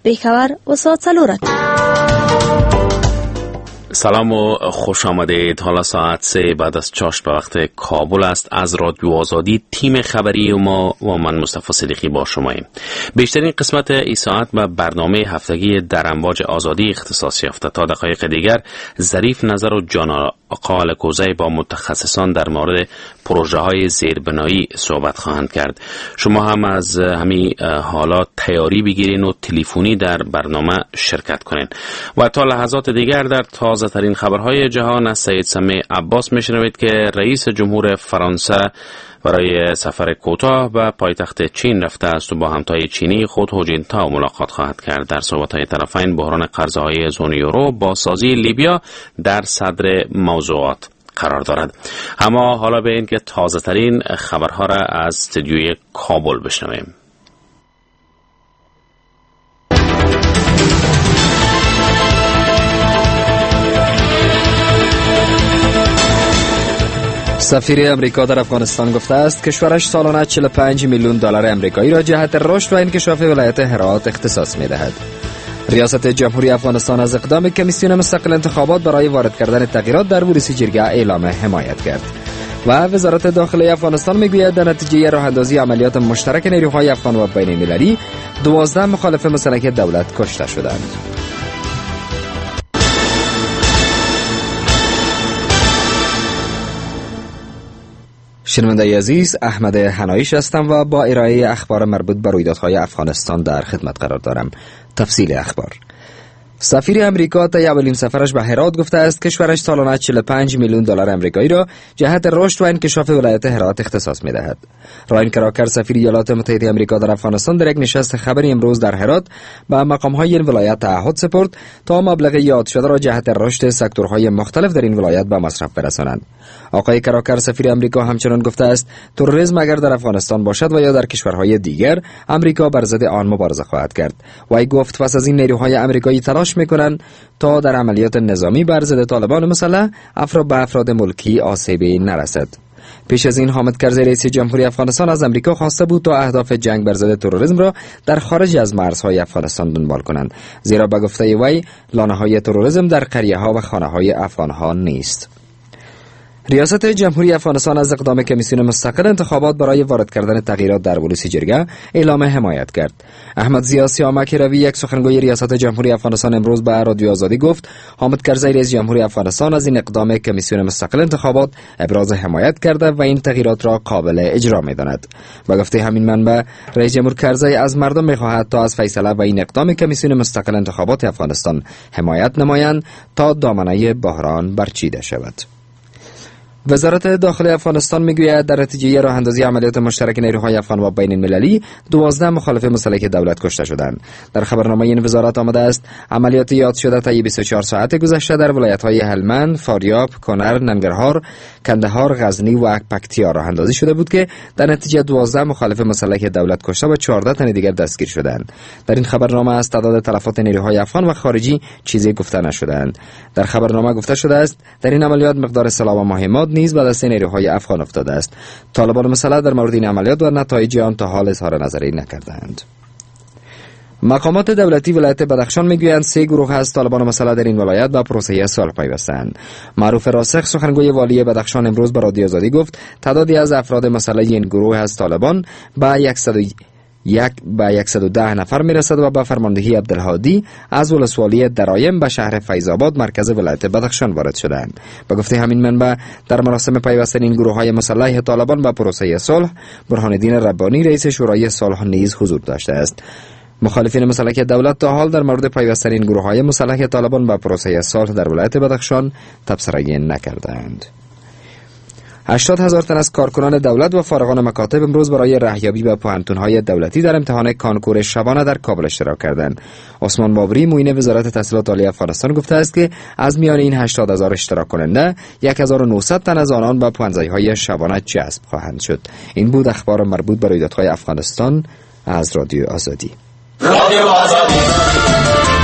پیکور و ساعت سلورت. سلام و خوش آمدید. حالا ساعت 3 بعد از چاشت به وقت کابل است. از رادیو آزادی تیم خبری ما و من مصطفی صدیقی با شماییم. بیشترین قسمت این ساعت به برنامه هفتگی در امواج آزادی اختصاص یافته. تا دقایق دیگر ظریف نظر و جان آقا الکوزی با متخصصان در مورد پروژه های زیربنایی صحبت خواهند کرد. شما هم از همین حالات تیاری بگیرین و تلفنی در برنامه شرکت کنین. و تا لحظات دیگر در تازه ترین خبرهای جهان از سید سمیع عباس میشنوید که رئیس جمهور فرانسه برای سفر کوتاه به پایتخت چین رفته است و با همتای چینی خود هو جینتائو ملاقات خواهد کرد. در صحبت‌های طرفین بحران قرضه‌های زون یورو با سازی لیبیا در صدر موضوعات قرار دارد. اما حالا به این که تازه ترین خبرها را از استودیوی کابل بشنویم. سفیر امریکا در افغانستان گفته است کشورش سالانه 45 میلیون دلار آمریکایی را جهت رشد و انکشاف ولایت هرات اختصاص می‌دهد. ریاست جمهوری افغانستان از اقدام کمیسیون مستقل انتخابات برای وارد کردن تغییرات در ورودی جرگه اعلام حمایت کرد. و وزارت داخلی افغانستان میگوید در نتیجه راه اندازی عملیات مشترک نیروهای افغان و بین المللی 12 مخالف مسلح دولت کشته شدند. شنونده عزیز، احمد حنایش هستم و با ارائه اخبار مربوط به رویدادهای افغانستان در خدمت قرار دارم. تفصیل اخبار. سفیر امریکا طی اولین سفرش به هرات گفته است کشورش سالانه 45 میلیون دلار آمریکایی را جهت رشد و انکشاف ولایت هرات اختصاص می‌دهد. راین کراکر سفیر ایالات متحده آمریکا در افغانستان در یک نشست خبری امروز در هرات به مقام‌های این ولایت تعهد سپرد تا مبلغ یاد شده را جهت رشد سکتورهای مختلف در این ولایت به مصرف برسانند. آقای کراکر سفیر امریکا همچنان گفته است تروریسم اگر در افغانستان باشد و یا در کشورهای دیگر، امریکا بر ضد آن مبارزه خواهد کرد. وی گفت پس از این نیروهای آمریکایی تلاش می‌کنند تا در عملیات نظامی بر ضد طالبان مسلح به افراد ملکی آسیبی نرسد. پیش از این حامد کرزی رئیس جمهوری افغانستان از امریکا خواسته بود تا اهداف جنگ بر ضد تروریسم را در خارج از مرزهای افغانستان دنبال کنند، زیرا به گفته وی لانه‌های تروریسم در قریه‌ها و خانه‌های افغان‌ها نیست. ریاست جمهوری افغانستان از اقدام کمیسیون مستقل انتخابات برای وارد کردن تغییرات در ولوسی جرگه اعلام حمایت کرد. احمد ضیا سیامک روی، یک سخنگوی ریاست جمهوری افغانستان، امروز به رادیو آزادی گفت حامد کرزی رئیس جمهوری افغانستان از این اقدام کمیسیون مستقل انتخابات ابراز حمایت کرده و این تغییرات را قابل اجرا می‌داند. با گفته همین منبع، رئیس جمهور کرزی از مردم می‌خواهد تا از فیصله و این اقدام کمیسیون مستقل انتخابات افغانستان حمایت نمایند تا دامنه بحران برچیده شود. وزارت داخلی افغانستان میگوید در نتیجه راه اندازی عملیات مشترک نیروهای افغان و بین المللی 12 مخالف مسلح دولت کشته شدند. در خبرنامه این وزارت آمده است عملیات یاد شده طی 24 ساعت گذشته در ولایت‌های هلمند، فاریاب، کنر، ننگرهار، کندهار، غزنی و پکتیا راه اندازی شده بود که در نتیجه 12 مخالف مسلح دولت کشته و 14 تن دیگر دستگیر شدند. در این خبرنامه از تعداد تلفات نیروهای افغان و خارجی چیزی گفته نشدند. در خبرنامه گفته شده است در این عملیات مقدار سلاح و مهمات نیز به دست نیروهای افغان افتاده است. طالبان مسلح در مورد این عملیات و نتایج آن تا حال اظهار نظری نکردند. مقامات دولتی ولایت بدخشان میگویند 3 گروه از طالبان مسلح در این ولایت به پروسه صلح پیوستند. معروف راسخ، سخنگوی والی بدخشان، امروز به رادیو آزادی گفت تعدادی از افراد مسلح این گروه از طالبان به 110 نفر میرسد و با فرماندهی عبدالهادی از ولسوالی درایم به شهر فیض‌آباد مرکز ولایت بدخشان وارد شدند. به گفته همین منبع در مراسم پیوستن این گروه‌های مسلح طالبان به پروسه صلح، برهان الدین ربانی رئیس شورای صلح نیز حضور داشته است. مخالفین مسلح دولت تا حال در مورد پیوستن این گروه‌های مسلح طالبان به پروسه صلح در ولایت بدخشان تبصره نکردند. 80,000 تن از کارکنان دولت و فارغان مکاتب امروز برای رهیابی به پوهنتون‌های دولتی در امتحان کانکور شبانه در کابل اشتراک کردند. عثمان بابری، معین وزارت تحصیلات عالی افغانستان، گفته است که از میان این 80,000 اشتراک کننده 1900 تن از آنان به پوهنځی‌های شبانه جذب خواهند شد. این بود اخبار مربوط به رویدادهای افغانستان از رادیو آزادی. رادیو آزادی.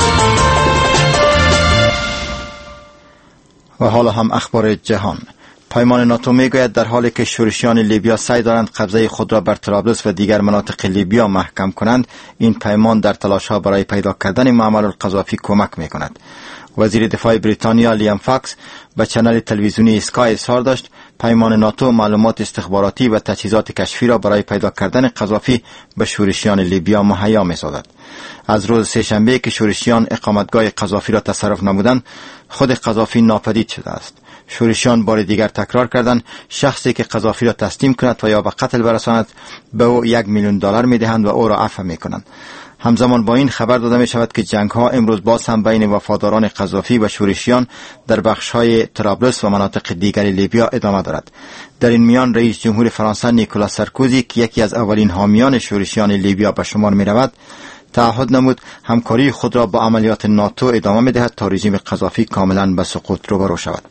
و حالا هم اخبار جهان. پیمان ناتو میگوید در حالی که شورشیان لیبیا سعی دارند قبضه خود را بر طرابلس و دیگر مناطق لیبیا محکم کنند، این پیمان در تلاش‌ها برای پیدا کردن معمر القذافی کمک میکند. وزیر دفاع بریتانیا لیام فاکس به چنل تلویزیونی اسکای اظهار داشت پیمان ناتو معلومات استخباراتی و تجهیزات کشفی را برای پیدا کردن قذافی به شورشیان لیبیا مهیا می‌سازد. از روز سه‌شنبه که شورشیان اقامتگاه قذافی را تصرف نمودند، خود قذافی ناپدید شده است. شورشیان بار دیگر تکرار کردند شخصی که قذافی را تسلیم کند و یا به قتل برساند به او $1,000,000 می‌دهند و او را عفو می‌کنند. همزمان با این خبر داده می شود که جنگ ها امروز باز هم بین وفاداران قذافی و شورشیان در بخش های طرابلس و مناطق دیگر لیبیا ادامه دارد. در این میان رئیس جمهور فرانسه نیکولاس سارکوزی که یکی از اولین حامیان شورشیان لیبیا به شمار می رود، تعهد نمود همکاری خود را با عملیات ناتو ادامه می دهد تا رژیم قذافی کاملا به سقوط روبرو شود.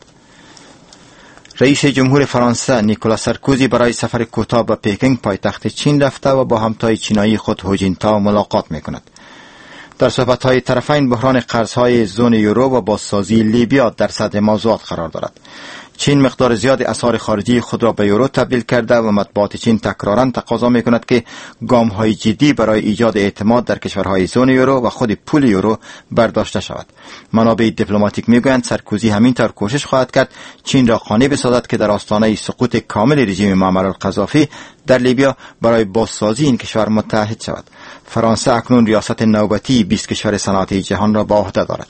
رئیس جمهور فرانسه نیکولاس سارکوزی برای سفر کوتاه به پکینگ پایتخت چین رفته و با همتای چینایی خود هو جینتائو ملاقات می‌کند. در صحبت‌های طرفین بحران قرض‌های زون یورو و بازسازی لیبیا در صدر موضوعات قرار دارد. چین مقدار زیاد اسعار خارجی خود را به یورو تبدیل کرده و مطبوعات چین تکراراً تقاضا می‌کند که گام‌های جدی برای ایجاد اعتماد در کشورهای زون یورو و خود پول یورو برداشته شود. منابع دیپلماتیک می‌گویند سارکوزی همینطور کوشش خواهد کرد چین را قانع بسازد که در آستانه سقوط کامل رژیم معمر القذافی در لیبیا برای بازسازی این کشور متحد شود. فرانسه اکنون ریاست نوبتی 20 کشور صنعتی جهان را به عهده دارد.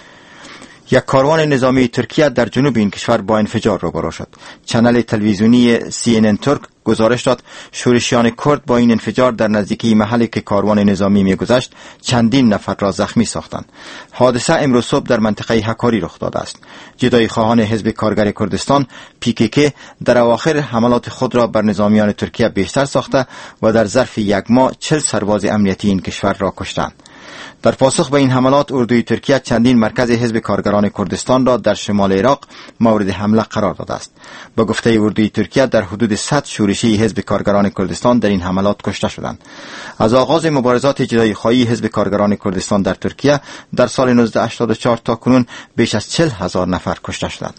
یک کاروان نظامی ترکیه در جنوب این کشور با انفجار روبرو شد. چنل تلویزیونی CNN ترک گزارش داد شورشیان کرد با این انفجار در نزدیکی محلی که کاروان نظامی می‌گذشت چندین نفر را زخمی ساختند. حادثه امروز صبح در منطقه هکاری رخ داده است. جدایی خواهان حزب کارگر کردستان PKK در اواخر حملات خود را بر نظامیان ترکیه بیشتر ساخته و در ظرف یک ماه 40 سرباز امنیتی این کشور را کشتند. در پاسخ به این حملات اردوی ترکیه چندین مرکز حزب کارگران کردستان را در شمال عراق مورد حمله قرار داده است. به گفته اردوی ترکیه در حدود 100 شورشی حزب کارگران کردستان در این حملات کشته شدند. از آغاز مبارزات جدایی خواهی حزب کارگران کردستان در ترکیه در سال 1984 تا کنون بیش از 40,000 نفر کشته شدند.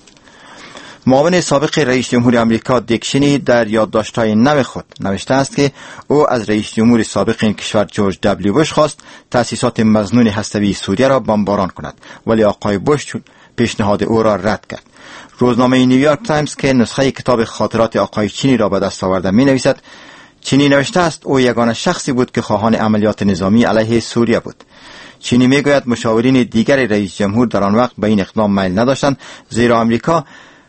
معاون سابق رئیس جمهور آمریکا دیک چینی در یادداشت‌های نو خود نوشته است که او از رئیس جمهور سابق این کشور جورج دبلیو بوش خواست تأسیسات مظنون هسته‌ای سوریه را بمباران کند، ولی آقای بوش پیشنهاد او را رد کرد. روزنامه نیویورک تایمز که نسخه کتاب خاطرات آقای چینی را به دست آورده می‌نویسد چینی نوشته است او یگانه شخصی بود که خواهان عملیات نظامی علیه سوریه بود. چینی میگوید مشاورین دیگر رئیس جمهور در آن وقت به این اقدام میل نداشتند، زیرا آمریکا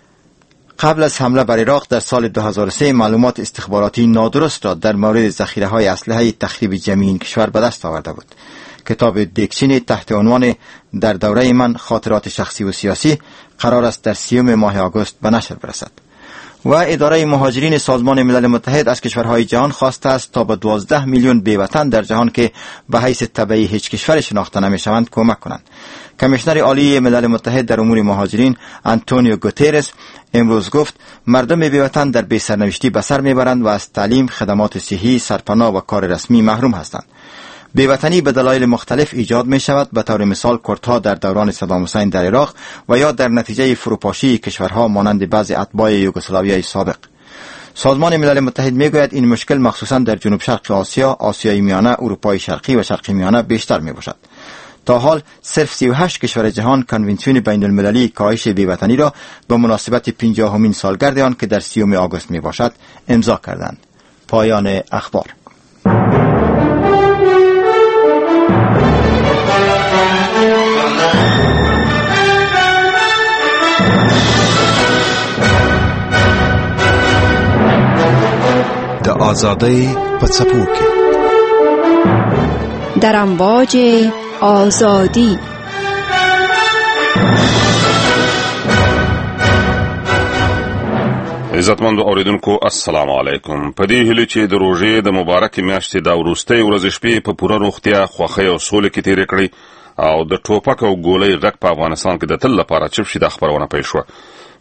قبل از حمله بر عراق در سال 2003 معلومات استخباراتی نادرست را در مورد ذخیره‌های اسلحه تخریب جمعی این کشور به دست آورده بود. کتاب دیک چینی تحت عنوان در دوره من خاطرات شخصی و سیاسی قرار است در 30 ماه آگوست به نشر برسد. و اداره مهاجرین سازمان ملل متحد از کشورهای جهان خواسته است تا به 12 میلیون بیوطن در جهان که به حیث تبعی هیچ کشور شناخته نمی‌شوند کمک کنند. کمیشنر عالی ملل متحد در امور مهاجرین آنتونیو گوترس امروز گفت مردم بیوطن در بی‌سرنوشتی به سر میبرند و از تعلیم، خدمات صحی، سرپناه و کار رسمی محروم هستند. بیوطنی به دلایل مختلف ایجاد می شود، به طور مثال کردها در دوران صدام حسین در عراق و یا در نتیجه فروپاشی کشورها مانند بعضی اتباع یوگسلاویای سابق. سازمان ملل متحد می گوید این مشکل مخصوصا در جنوب شرق آسیا، آسیای میانه، اروپای شرقی و شرق میانه بیشتر می باشد. تا حال صرف 38 کشور جهان کنونسیون بین المللی کاهش بیوطنی را به مناسبت 50مین سالگرد آن که در 30 آگوست می باشد امضا کردند. پایان اخبار. د آزادۍ په څپو کې در امواج آزادی. عزتمندو اوریدونکو السلام علیکم. په دې هیله چې د روژې د مبارکې میاشتې د وروستۍ ورځې شپې په پوره روغتیا، خوښۍ او سولې کې تېرې کړې او د ټوپک او ګولۍ غږ په افغانستان کې د تل لپاره چپ شي، دا خبرونه پیل شوه.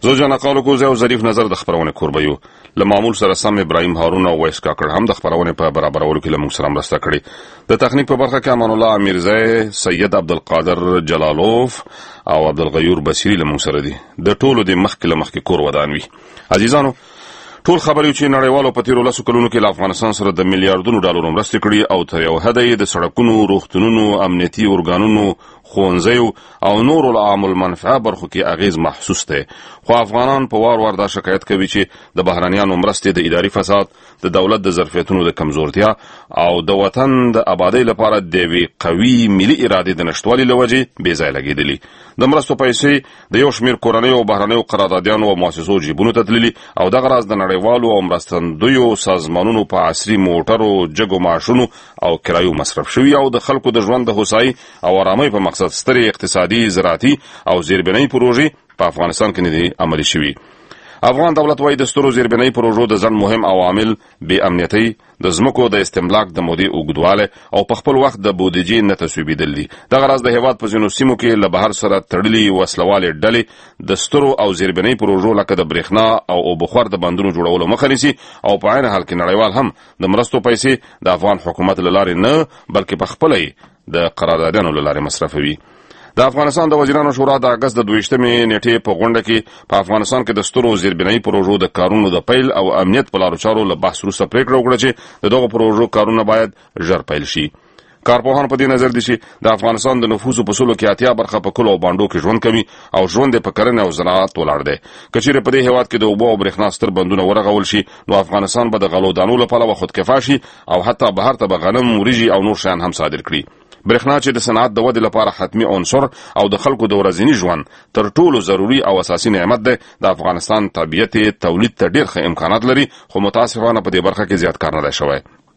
زه جنقالو کوزه او ظریف نظر د خبرونه کوربه یو له معمول سره سم ابراهیم هارون او ویس کاکړ هم د خبرونه په برابرولو کې له موږ سره مرسته کړې. د تخنیک په برخه کې امان الله امیرزی، سید عبدالقادر جلالوف او عبدالغیور بصری له موږ سره دي. د ټولو د مخکې کور ودان وي. عزیزانو، ټول خبرې چې نړیوالو په تیرو 10 کلونو کې له افغانستان سره د میلیارډونو ډالرو مرستې کړې او تر یو حده یې د سړکونو، روغتونونو، امنیتي ارګانونو، ښوونځیو او نورو عام المنفعه برخو کې اغیز محسوس دی. خو افغانان په وار دا شکایت کوي چې د بهرانیانو مرستې د اداري فساد، د دولت د ظرفیتونو د کمزورتیا او د وطن د آبادی لپاره د یوې قوي ملي ارادې د نشټوالي له وجې بې ځایه لګېدلي. د مرستو پیسې د یو شمېر کورنیو او بهرنیو قراردادیانو او مؤسسو جیبونو ته تللي او دغه راز د نړیوالو او مرستندویو سازمانونو په عصري موټرو، جګو معاشونو او کرایو مصرف شوي او د خلکو د ژوند د هوسايي او آرامۍ په مقصد سترې اقتصادي، زراعتي او زیربنایي پروژې په افغانستان کې نه دي عملي شوي. افغان دولت وايي د سترو زیربنایي پروژو د ځنډ مهم عوامل بې امنیتۍ، د ځمکو د استملاک د مودې اوږدوالی او په خپل وخت د بودیجې نه تصویبېدل دي. دغه راز د هېواد په ځینو سیمو کې له بهر سره تړلي وسلوالې ډلې د سترو او زیربنایي پروژو لکه د برېښنا او اوبخور د بندونو جوړولو مخه نیسي او په عین حال کې نړیوال هم د مرستو پیسې د افغان حکومت له لارې نه بلکې په خپله یې د قراردادیانو له لارې مصرفوي. د افغانستان د وزیرانو شورا د اګست د 22 نیټې په غونډه کې په افغانستان کې د سترو زیربنایي پروژو د کارونو د پیل او امنیت په لارو چارو له بحث وروسته پریکړه وکړه چې د دغو پروژو کارونه باید ژر پیل شي. کارپوهان په دې نظر دي چې د افغانستان د نفوسو په سلو کې 80% په کلو او باندو کې ژوند کوي او ژوند په کرنه او زراعت ولاړ دی. که چیرې په دې هېواد کې د اوبو او برېښنا ستر بندونه ورغول شي نو افغانستان به د غلو دانو له پلوه خودکفا شي او حتی بهر ته به غنم، وریجې او نور شیان هم صادر کړي. برېښنا چې د صنعت د ودې لپاره حتمی عنصر او د خلکو د ورځني ژوند تر ټولو ضروري او اساسي نعمت دی، د افغانستان طبیعت تولید ته ډېر ښه امکانات لري خو متاسفانه په دې برخه کې زیات کار نه دی شوی.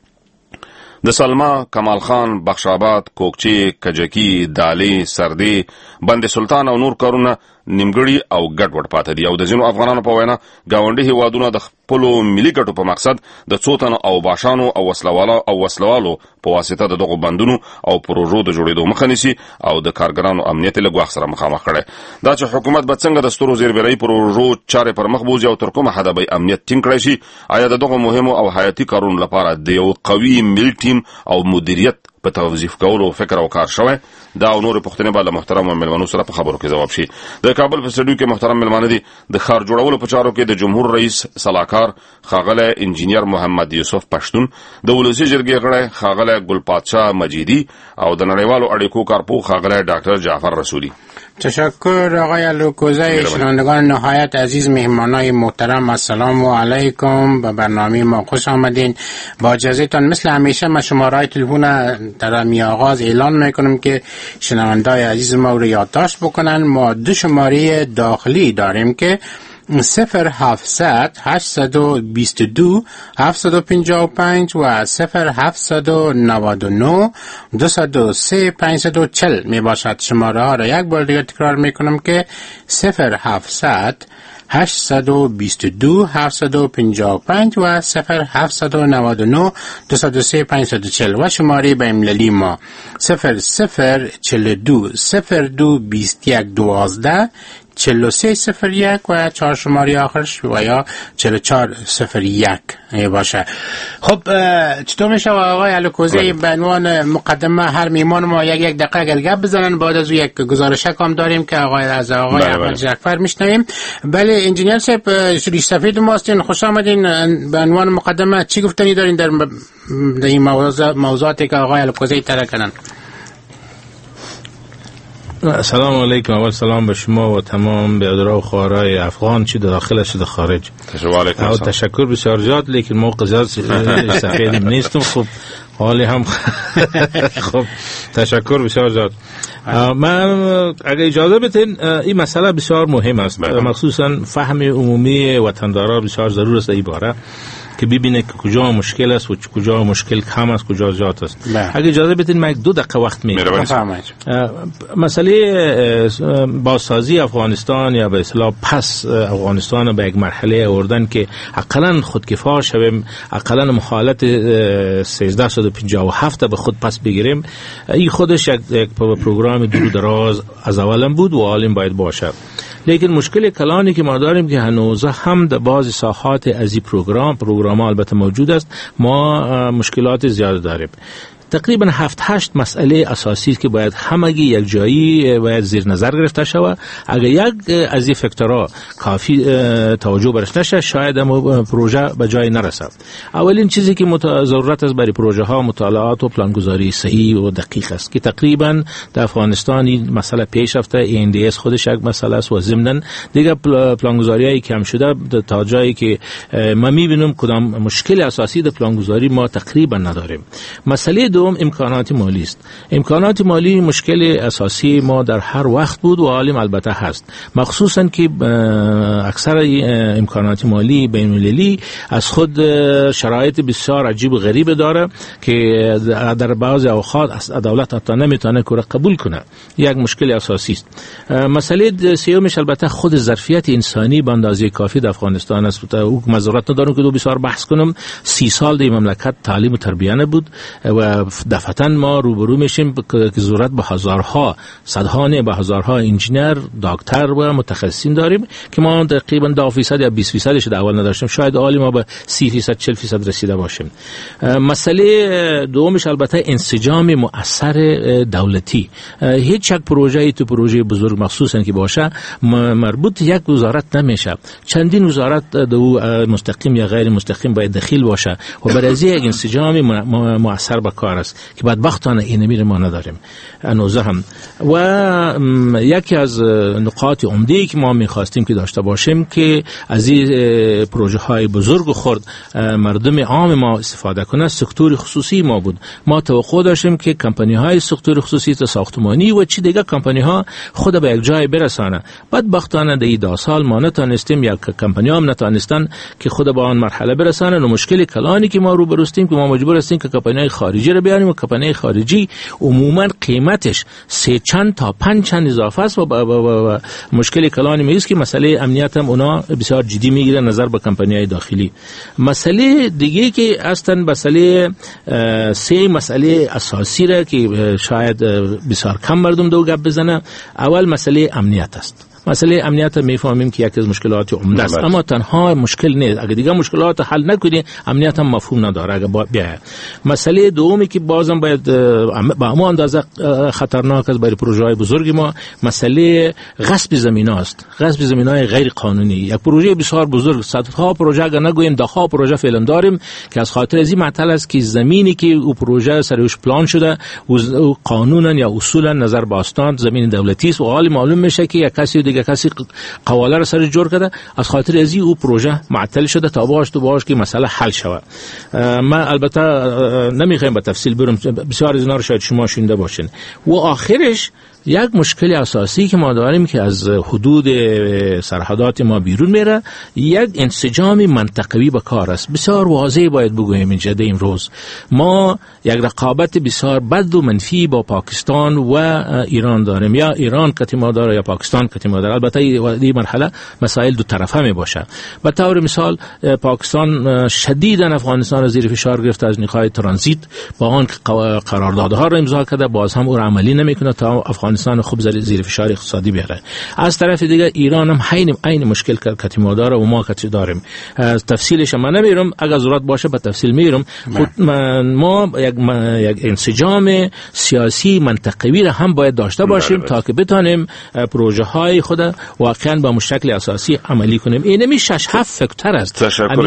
د سلما، کمال خان، بخش آباد، کوکچې، کجکي، دالې، سردې، بند سلطان او نور کارونه نیمګړي او ګډوډ پاتې دي او د ځینو افغانانو په وینا ګاونډي هیوادونه د خپلو ملي ګټو په مقصد د څو تنو او باشانو او وسلوالو په واسطه د دغو بندونو او پروژو د جوړېدو مخه نیسي او د کارګرانو امنیت له ګواښ سره مخامخ کړي. دا چې حکومت به څنګه د سترو زیربنایي پروژو چارې پر مخ بوځي او تر کومه حده به امنیت ټینګ کړی شي، آیا د دغو مهمو او حیاتي کارونو لپاره د یو قوي ملي ټیم او مدیریت په توظیف کولو فکر او کار شوی؟ دا او نور پوښتنې به له محترم مېلمنو سره په خبرو کې ځواب شي. د کابل په سټډیو کې محترم مېلمانه دي د ښار جوړولو په چارو کې د جمهور رئیس صلاحکار ښاغلی انجینیر محمد یوسف پښتون، د ولسي جرګې غړی ښاغلی ګل پادشاه مجیدی او د نړیوالو اړیکو کارپوه ښاغلی ډاکټر جعفر رسولی. تشکر آقای الوکوزه. شنوندگان نهایت عزیز، مهمانای محترم، السلام علیکم. به برنامه ما خوش آمدین. با اجازهتان مثل همیشه ما شماره تلفن در می آغاز اعلان میکنم که شنوندای عزیز ما رو یادداشت بکنن. ما 2 شماره داخلی داریم که 0700 822 755 و 0799 203 540 می باشد. شماره ها را یک بار دیگر تکرار میکنم که 0700 822 755 و 0799 203 540 و شماره بین المللی ما 0042 02 21 12 4301 و 4 شماره آخرش و یا 4401 باشه. خب چطور میشه آقای الوکوزه؟ به عنوان مقدمه هر میمان ما یک دقیقه گپ بزنن، بعد از یک گزارش هم داریم که آقای احمد جعفر میشنویم. بله انجینیر صاحب، ریش سفید ما هستین، خوش آمدین. به عنوان مقدمه چی گفتنی دارین در این موضوعاتی که آقای الوکوزه طرح کردن؟ سلام علیکم. اول سلام به شما و تمام برادران و خواهرای افغان، چه داخل چه خارج. تشکر بسیار زیاد، لیکن موقع زیاد سفید نیستم. خب حالی هم خب تشکر بسیار زیاد. من اگه اجازه بدین، این مسئله بسیار مهم است، مخصوصا فهم عمومی وطندارا بسیار ضرور است این باره که ببینه که کجا مشکل است و کجا مشکل کم است، کجا زیاد است. اگه اجازه بدین من 2 دقیقه وقت میگیرم. مسئله بازسازی افغانستان یا به اصطلاح پس افغانستان به یک مرحله آوردن که حداقل خودکفا شویم، حداقل حالت 1357 به خود پس بگیریم، این خودش یک پروگرام دور دراز از اولم بود و حالا باید باشه. لیکن مشکل کلانی که ما داریم که هنوز هم در بعضی ساحات از این پروگرام البته موجود است، ما مشکلات زیاد داریم. تقریبا 7-8 مسئله اساسی که باید همگی یک جایی باید زیر نظر گرفته شود. اگر یک از این فاکتورها کافی توجه برش نشه شاید پروژه به جای نرسد. اولین چیزی که ضرورت است برای پروژه ها مطالعات و پلانگذاری صحیح و دقیق است که تقریبا در افغانستان این مسئله پیش رفته. ANDS خودش یک مسئله است و ضمن دیگه پلانگذاریایی کم شده تا جایی که ما میبینیم کدام مشکل اساسی در پلانگذاری ما تقریبا نداریم. مسئله دوم امکانات مالی است. امکانات مالی مشکل اساسی ما در هر وقت بود و حالا البته هست، مخصوصا که اکثر امکانات مالی بین‌المللی از خود شرایط بسیار عجیب و غریب داره که در بعضی اوقات دولت حتی نمیتونه که قبول کنه. یک مشکل اساسی است. مسئله سومش البته خود ظرفیت انسانی به اندازه کافی در افغانستان است. او مزارت ندارم که دو بسیار بحث کنم. 30 سال در مملکت تعلیم و تربیت نبود و دفعتاً ما روبرو میشیم که ضرورت به هزارها صدها نه به هزارها انجینر، دکتر و متخصصین داریم که ما تقریباً 10% یا 20% در اول نداشتیم. شاید عالی ما به 30% 40% رسیده باشیم. مسئله دومش البته انسجام مؤثر دولتی. هیچ یک پروژه بزرگ مخصوصاً که باشه مربوط یک وزارت نمیشه. چندین وزارت دو مستقیم یا غیر مستقیم باید دخیل باشه و برای یک انسجام مؤثر به کار است که بدبختانه این امیر ما نداریم هنوز هم. و یکی از نقاط عمده‌ای که ما می‌خواستیم که داشته باشیم که از این پروژه های بزرگ و خرد مردم عام ما استفاده کنه سکتور خصوصی ما بود. ما توقع داشتیم که کمپانی های سکتور خصوصی ساختمانی و چی دیگه کمپانی ها خود به یک جای برسانه. بدبختانه در این 2 سال ما نتونستیم، یا کمپانی ها هم نتونستن که خود به آن مرحله برسانه. و مشکل کلانی که ما روبرو هستیم که ما مجبور هستیم که کمپانی های خارجی رو بیاریم و کمپانی خارجی عموما قیمتش 3 چند تا 5 چند اضافه است و مشکل کلانی میست که مسئله امنیت هم اونا بسیار جدی میگیره نظر به کمپانی های داخلی. مسئله دیگه که اصلا مسئله اساسی را که شاید بسیار کم مردم دو گپ بزنه. اول مسئله امنیت است. مسئله امنیت میفهمیم که یکی از مشکلات عمده است، اما تنها مشکل نیست. اگر دیگه مشکلات حل نکنی امنیت هم مفهوم نداره. اگر بیاید مسئله دومی که بازم باید با همون اندازه خطرناک است برای پروژه های بزرگ ما، مسئله غصب زمین است. غصب زمین های غیر قانونی. یک پروژه بسیار بزرگ، صدها پروژه اگر نگویم دهها پروژه فعلا داریم که از خاطر از این معطل است که زمینی که او پروژه سرش پلان شده او قانونا یا اصولا نظر باستان زمین دولتی است و حالی معلوم میشه که یک کسی قواله را سر جور کرده، از خاطر ازی او پروژه معطل شده تا باش که مسئله حل شود. ما البته نمیخوایم به تفصیل برم، بسیار از اینا رو شاید شما شنیده باشین. و آخرش یک مشکل اساسی که ما داریم که از حدود سرحدات ما بیرون میره، یک انسجام منطقوی به کار است. بسیار واضح باید بگوییم اینجا در امروز ما یک رقابت بسیار بد و منفی با پاکستان و ایران داریم. یا ایران کتیما داره یا پاکستان کتیما داره. البته این مرحله مسائل دو طرفه می باشه. به طور مثال پاکستان شدیداً افغانستان را زیر فشار گرفته از نقاط ترانزیت، با آن قراردادها را امضا کرده باز هم او را عملی نمیکنه تا افغانستان خوب زیر فشار اقتصادی بیاره. از طرف دیگه ایران هم عین مشکل کتیما داره و ما کتی داریم. تفصیلش من نمیرم، اگر ضرورت باشه به تفصیل میرم. ما یک انسجام سیاسی منطقوی را هم باید داشته باشیم تا که بتونیم پروژه های خود واقعا با مشکل اساسی عملی کنیم. اینمی 6-7 فاکتور است.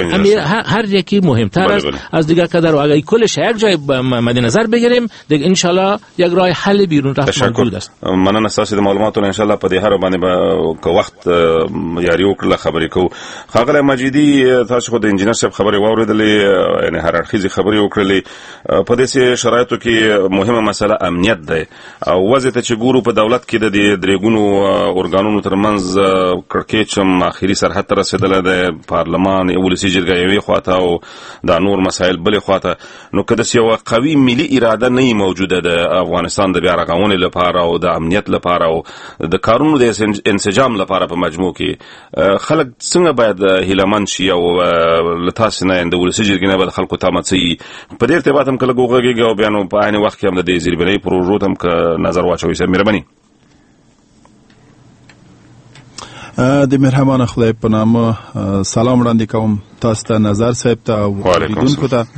هر یکی مهمتر است از دیگه قدر. و اگر کلش یک جای مد نظر بگیریم دیگه ان شاء الله یک راه حل بیرون رفت موجود است. مننه اساس د معلوماتو ان شاء الله په دې هر باندې به وخت یاري وکړه خبرې کو. خاغله مجیدی تاسو خو د انجینر صاحب خبرې واوریدلې، یعنی هر اړخیزه خبرې وکړلې. په دې شرایطو کې مهمه مسله امنیت ده او وضعیت چې ګورو په دولت کې د درېګونو اورګانونو ترمنځ کړکېچ اخیری سرحد ته رسیدله ده. پارلمان ولسی جرګه یوې خواته او د نور مسایل بلې خواته. نو کله چې یو قوي ملي اراده نه موجوده ده افغانستان د بیا رغونې لپاره او د امنیت لپاره او د کارونو د انسجام لپاره په مجموع کې خلک څنګه باید هیلمن شي او لتاسو نه د ولسی جرګې نه به خلکو ته مڅي په دې ارتباط هم کله ګوګږي او بیا نو په عین وخت کې هم د دې زیربنې پروژو هم که نظر واچوي. سم مهرباني. د مهربان خدای په نام سلام وړاندې کوم تاسو ته نظر صاحب ته او لیدونکو ته.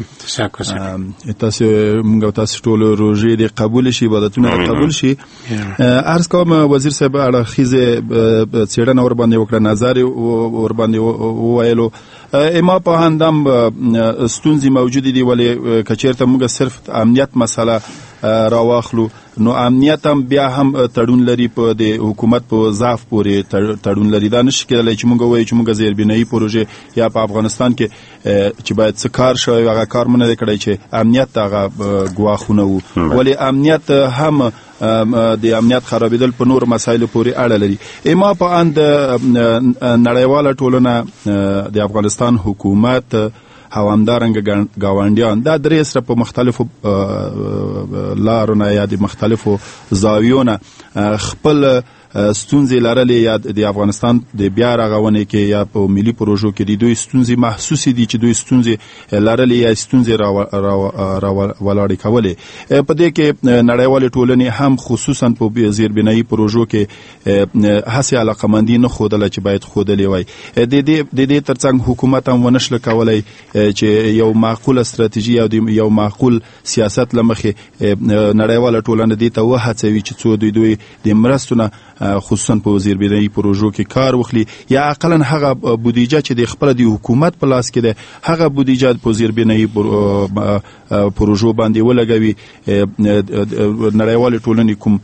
تاسو موږ تاسو ټول روزي د قبول شي عبادتونه قبول شي. عرض کوم وزیر صاحب اړخیزه څېړنه ور باندې وکړه، نظر ور باندې وویلو. اما په هندم ستونزې موجود دي، ولې کچېرته موږ صرف امنیت مسله راواخلو نو امنیت هم بیا هم تړون لري په د حکومت په ضعف پورې تړون لري. دا نشي کېدلی چې موږ وایو چې موږ زیربنایي پروژې یا په افغانستان کې چې باید څه کار شوی هغه کار مونږ نه کړی چې امنیت هغه ګواښونه وو، ولې امنیت هم د امنیت خرابېدل په نور مسایلو پورې اړه لري. اما په اند نړیواله ټولنه د افغانستان حکومت او همدارنګه ګاونډیان دا درې سره په مختلفو لارونه یا د مختلفو زاویونه خپل ستونزې لرلې، یا د افغانستان د بیا رغونې کې یا په ملي پروژو کې د دوی ستونزې محسوسې دي چې دوی ستونزې لرلې یا ستونزې ولاړې کولې. په دې کې نړیوالې ټولنې هم خصوصا په زیربنایي پروژو کې هڅې علاقمندي نه ښودله چې باید ښودلې وای. د دې ترڅنګ حکومت هم ونشله کولی چې یو معقوله استراتیژي او یو معقول سیاست له مخې نړیواله ټولنه دې ته وهڅوي چې څو دوی د مرستو نه خصوصا په زیربنایي پروژو کې کار وکړي، یا اقلا هغه بودیجه چې د خپل د حکومت په لاس کې ده هغه بودیجه په زیربنایي پروژو باندې ولګوي. نړیوال ټولنې کوم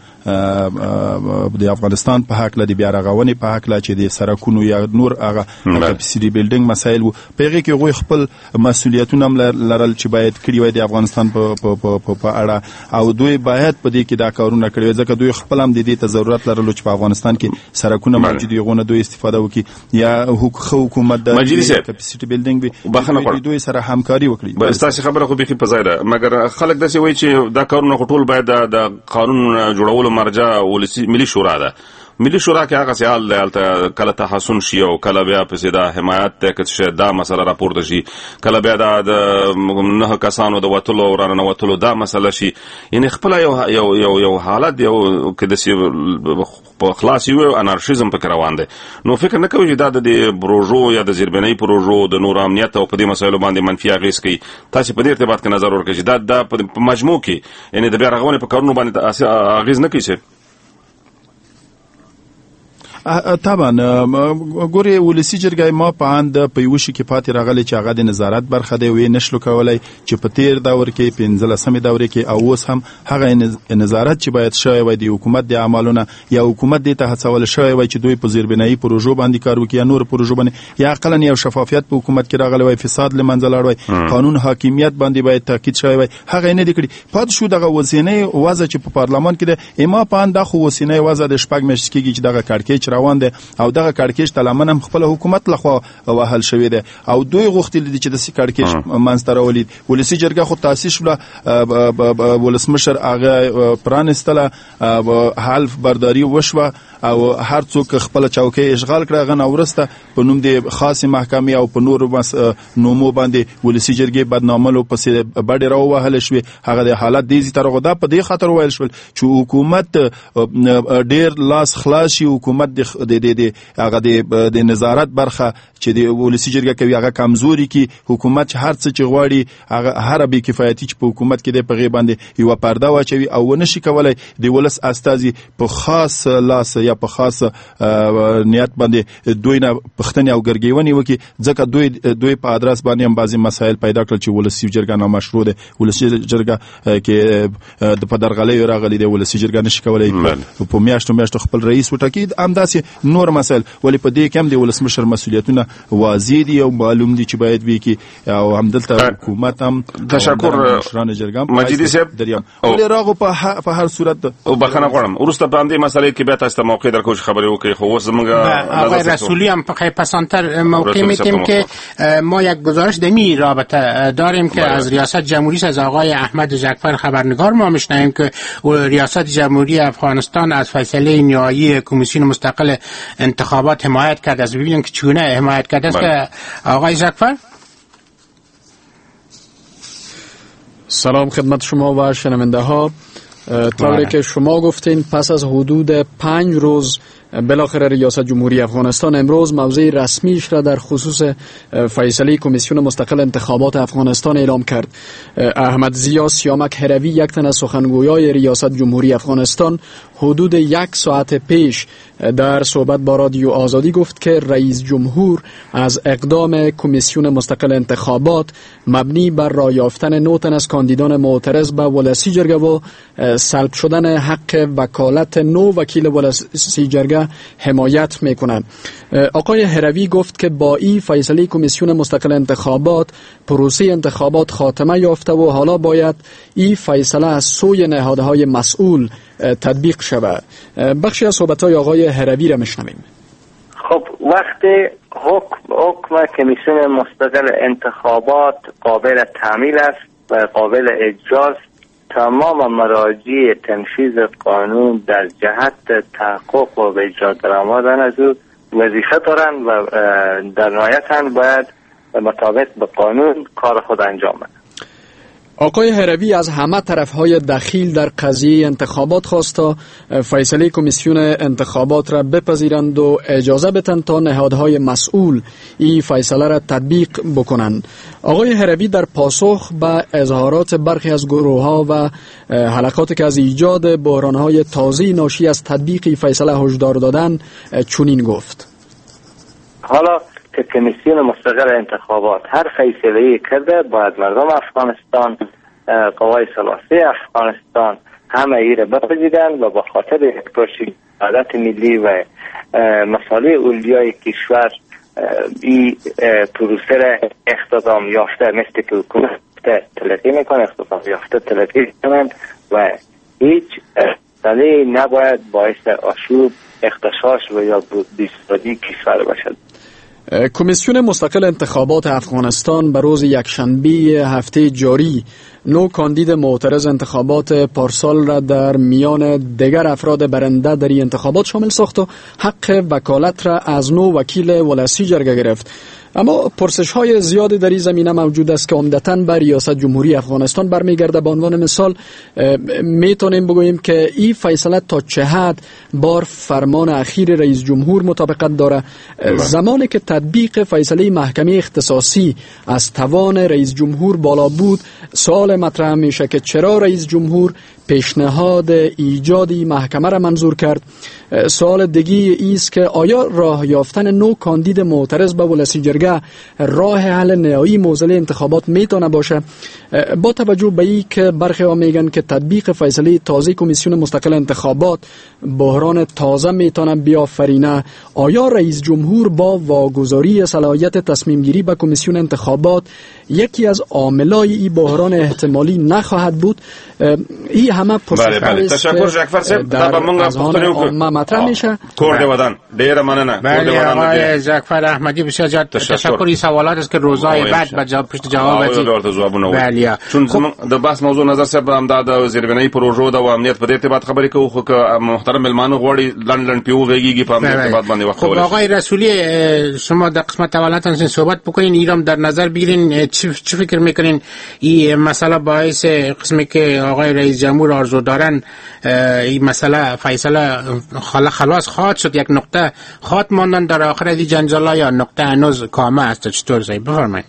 د افغانستان په حق له بیا رغونې په حق له چې د سرکونو یا نور هغه کپاسټي بیلډینګ مسایل وو، په هغه کې غوي خپل مسولیتونه لرل چې باید کړی وای د افغانستان په اړه، او دوی باید په دې کې دا کارونه کړی ځکه دوی خپل هم د دې ته ضرورت لرلو چې په افغانستان کې سرکونه موجود وي، غونه دوی استفاده وکړي یا حکومت د کپاسټي بیلډینګ به دوی سره همکاري وکړي. بس تاسو خبره خو به په ځای ده، مګر خلک داسې وایي چې دا کارونه ټول باید د قانون جوړولو مرجع ولسی ملي شورا ده. ملي شورا کې هغه سیال دی هلته کله تحسن شي او کله بیا پسې دا حمایت ته چې دا مسله راپورته شي، کله بیا دا د 9 کسانو د وتلو او راننوتلو دا مسله شي. یعنی خپل یو حالت یو کې د په خلاص یو انارشیزم پکې روان دی. نو فکر نه کوي چې دا د پروژو یا د زیربنایي پروژو د نور امنیت او په دې مسایلو باندې منفي اغېز کوي. تاسو په دې ارتباط کې نظر ورکړئ چې دا په مجموع کې یعنی د بیا رغونې په کارونو باندې اغېز نه کوي. طبعا ګوري ولسی جرګه ما په اند په یو شي کې پاتې راغلی چې هغه د نظارت برخه دی، وې نشلو کولای چې په تیر دور کې 15 دور کې او اوس هم هغه نظارت چې باید شوی وای د حکومت د اعمالونه یا حکومت د ته هڅول شوی وای چې دوی په زیربنایي پروژو باندې کار وکړي یا نور پروژو باندې، یا اقلا یو شفافیت په حکومت کې راغلی وای، فساد لمنځه لاړ وای، قانون حاکمیت باندې باید تاکید شوی وای، هغه نه دکړي. پات شو دغه وسینې وضع چې په پارلمان کې ده اما په اند خو وسینې وضع د شپږ میاشتې کېږي چې دغه کارکېچ روان دی او دغه کارکېچ تلمن هم خپل حکومت لخوا وهل شوی دی او دوی غوښتل دي چې د کارکېچ منځته راولي. ولسی جرګه خو تاسیس ولا ولسمشر هغه پرانستله حلف برداری وشوه او هر څوک خپل چوکۍ اشغال کړه، غن اورسته په نوم د خاصه محکمې او په نور نومو باندې ولسی جرګې بدناملو پسې بډې راو وهل شوی. هغه د حالت دیزي ترغه په دې خاطر ویل شول چې حکومت ډیر لاس خلاصي، حکومت د هغه د نظارت برخه چې د ولسی جرګه کوي هغه کمزوري کی، حکومت هر څه چې غواړي هغه هر به کفایتي چې په حکومت کې د پغې باندې یو پرده واچوي او نشي کولای د ولس استازي په خاص لاس یا په خاص نیت باندې دوی نه پښتنې او ګرګېونی وکي، ځکه دوی په ادرس باندې هم بعضی مسایل پیدا کړل چې ولسی جرګه نامشروع ده. ولسی جرګه کې د پدرغلې راغلي دی، ولسی جرګه نشي کولای په میاشتو خپل رئیس وټاکي. امداسي نور مسایل ولې په دې کې هم د ولسمشر مسولیتونه واضح دي او معلوم دي چې باید وي کې او همدلته حکومت هم تشکر مشران جرګه مجیدي صاحب دریم ولې راغو په هر صورت او بخنه غواړم ورسته باندې مسلې کې به تاسو ته موقع درکوم خبرې وکړي. خو اوس زموږ آقای رسولی هم فقط پسانتر موقع میتیم که ما یک گزارش دمی رابطه داریم که از ریاست جمهوری از آقای احمد جعفر خبرنگار ما میشنویم که ریاست جمهوری افغانستان از فیصله نهایی کمیسیون مستقل انتخابات حمایت کرده است. ببینیم که چگونه حمایت کرده است که آقای جعفر. سلام خدمت شما و شنونده ها. طوری که شما گفتین پس از حدود 5 روز بالاخره ریاست جمهوری افغانستان امروز موضع رسمیش را در خصوص فیصله کمیسیون مستقل انتخابات افغانستان اعلام کرد. احمد ضیا سیامک هروی، یک تن از سخنگویای ریاست جمهوری افغانستان، حدود 1 ساعت پیش در صحبت با رادیو آزادی گفت که رئیس جمهور از اقدام کمیسیون مستقل انتخابات مبنی بر رای یافتن 9 تن از کاندیدان معترض به ولسی جرگه و سلب شدن حق وکالت 9 وکیل ولسی جرگه حمایت میکنند. آقای هروی گفت که با این فیصله کمیسیون مستقل انتخابات پروسه انتخابات خاتمه یافته و حالا باید این فیصله از سوی نهادهای مسئول تطبیق شود. بخشی از صحبت‌های آقای هروی را میشنویم. خب وقتی حکم کمیسیون مستقل انتخابات قابل تعمیل است و قابل اجراست، تمام مراجع تنفیذ قانون در جهت تحقق و به اجرا درآمدن از او وظیفه دارند و در نهایت هم باید مطابق به قانون کار خود انجام بدن. آقای هروی از همه طرفهای دخیل در قضیه انتخابات خواست تا فیصله کمیسیون انتخابات را بپذیرند و اجازه بدهند تا نهادهای مسئول این فیصله را تطبیق بکنند. آقای هروی در پاسخ به اظهارات برخی از گروه‌ها و حلقاتی که از ایجاد بحران‌های تازه ناشی از تطبیق فیصله هشدار دادن چنین گفت: حالا که کمیسیون مستقل انتخابات هر فیصله‌ای کرده، باید مردم افغانستان، قوای سلاسه افغانستان همه ای را بپذیرند و با خاطر یک عادت ملی و مصالح اولیای کشور این پروسه را اختتام یافته مثل که حکومت تلقی میکنه اختتام یافته تلقی کنند و هیچ مسئله نباید باعث آشوب، اختشاش و یا بی‌ثباتی کشور باشد. کمیسیون مستقل انتخابات افغانستان به روز یکشنبه هفته جاری 9 کاندید معترض انتخابات پارسال را در میان دیگر افراد برنده در این انتخابات شامل ساخت و حق وکالت را از 9 وکیل ولسی جرگه گرفت. اما پرسش های زیادی در این زمینه موجود است که عمدتاً بر ریاست جمهوری افغانستان برمیگرده. به عنوان مثال میتونیم بگوییم که این فیصله تا چه حد بار فرمان اخیر رئیس جمهور مطابقت داره. زمانی که تطبیق فیصله محکمه اختصاصی از توان رئیس جمهور بالا بود، سوال مطرح میشه که چرا رئیس جمهور پیشنهاد ایجادی محکمه را منظور کرد. سوال دیگه است که آیا راه یافتن 9 کاندید معترض به ولسی جرگه راه حل نهایی معضل انتخابات میتونه باشه؟ با توجه به این که برخی ها میگن که تطبیق فیصله تازه کمیسیون مستقل انتخابات بحران تازه میتونه بیافرینه، آیا رئیس جمهور با واگذاری صلاحیت تصمیم گیری به کمیسیون انتخابات یکی از عاملای این بحران احتمالی نخواهد بود؟ این همه بله تشکر جعفر صاحب. در اذهان عامه مطرح میشه. کورد ودان ډیر مننه. بله آقای جعفر احمدی بسیار زیاد تشکر. این سوالات است که روزهای بعد به جواب بدید. بله چون د بحث موضوع نظر صاحب امداد زیربنایی پروژو د امنیت په ارتباط خبرې کوو، خو محترم ملمانو غوړي لندن پیوږيږي په ارتباط باندې وخت. خب آقای رسولی شما در قسمت اولتون صحبت بکنین، ایرام در نظر بگیرین، چی فکر میکنین این مسئله باعث قسمی که آقای رئیس جمهور آرزو دارن این مسئله فیصله خلاص خواهد شد، یک نقطه خواهد ماندن در آخر این جنجال یا نقطه هنوز کامه است؟ چطور زایی بفرمایید.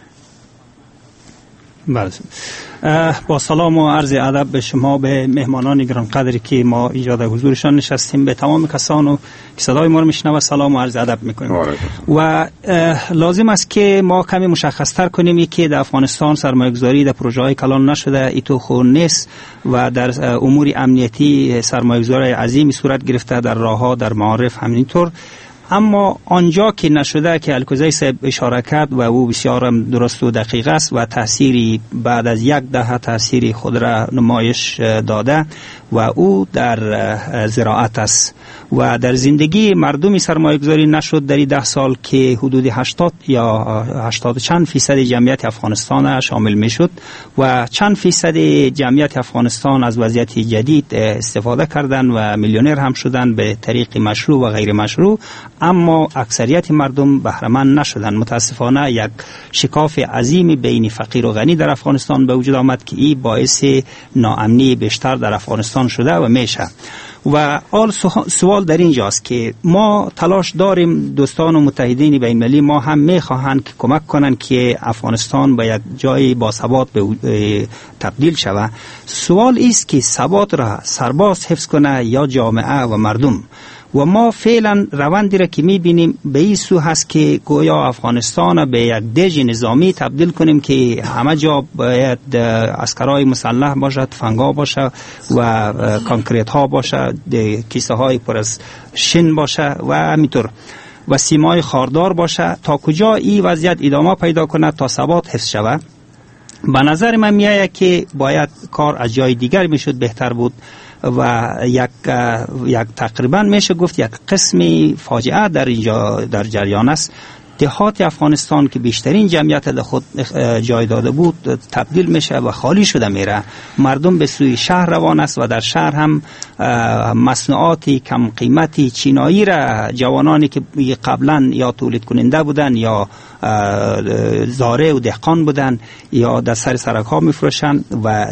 بله، با سلام و عرض ادب به شما، به مهمانان گران قدری که ما ایجاد حضورشان نشستیم، به تمام کسانو که صدای ما رو میشنوند سلام و عرض ادب میکنیم. و لازم است که ما کمی مشخص‌تر کنیم که در افغانستان سرمایه‌گذاری در پروژه‌های کلان نشده، ایتو خو نیست و در امور امنیتی سرمایه‌گذاری عظیمی صورت گرفته، در راه‌ها، در معارف همینطور. اما آنجا که نشده که الکوزی صاحب اشاره کرد و او بسیار درست و دقیق است و تأثیری بعد از 10 دهه تأثیری خود را نمایش داده و او در زراعت است و در زندگی مردمی سرمایه گذاری نشد در 10 سال که حدود 80 یا 80 چند فیصد جمعیت افغانستان شامل می شد و چند فیصد جمعیت افغانستان از وضعیت جدید استفاده کردند و میلیونر هم شدند به طریق مشروع و غیر مشروع، اما اکثریت مردم بهره‌مند نشدند. متاسفانه یک شکاف عظیم بین فقیر و غنی در افغانستان به وجود آمد که این باعث ناامنی بیشتر در افغانستان شده و میشه. و آل سوال در اینجاست که ما تلاش داریم، دوستان و متحدین بین المللی ما هم میخواهند که کمک کنند که افغانستان به یک جای با ثبات تبدیل شود. سوال است که ثبات را سرباز حفظ کنه یا جامعه و مردم. و ما فعلا روندی را که میبینیم به این سو هست که گویا افغانستان به یک دژ نظامی تبدیل کنیم که همه جا باید عسکرای مسلح باشه، تفنگ‌ها باشه و کانکریت ها باشه، کیسه های پر از شن باشه و همینطور و سیمای خاردار باشه. تا کجا این وضعیت ادامه پیدا کنه تا ثبات حفظ شود؟ به نظر من میآید که باید کار از جای دیگر میشد بهتر بود و یک تقریبا میشه گفت یک قسمی فاجعه در اینجا در جریان است. دهات افغانستان که بیشترین جمعیت در خود جای داده بود تبدیل میشه و خالی شده میره. مردم به سوی شهر روان است و در شهر هم مصنوعاتی کم قیمتی چینایی را جوانانی که قبلا یا تولید کننده بودن یا زاره و دهقان بودن یا در سر سرک ها میفروشن و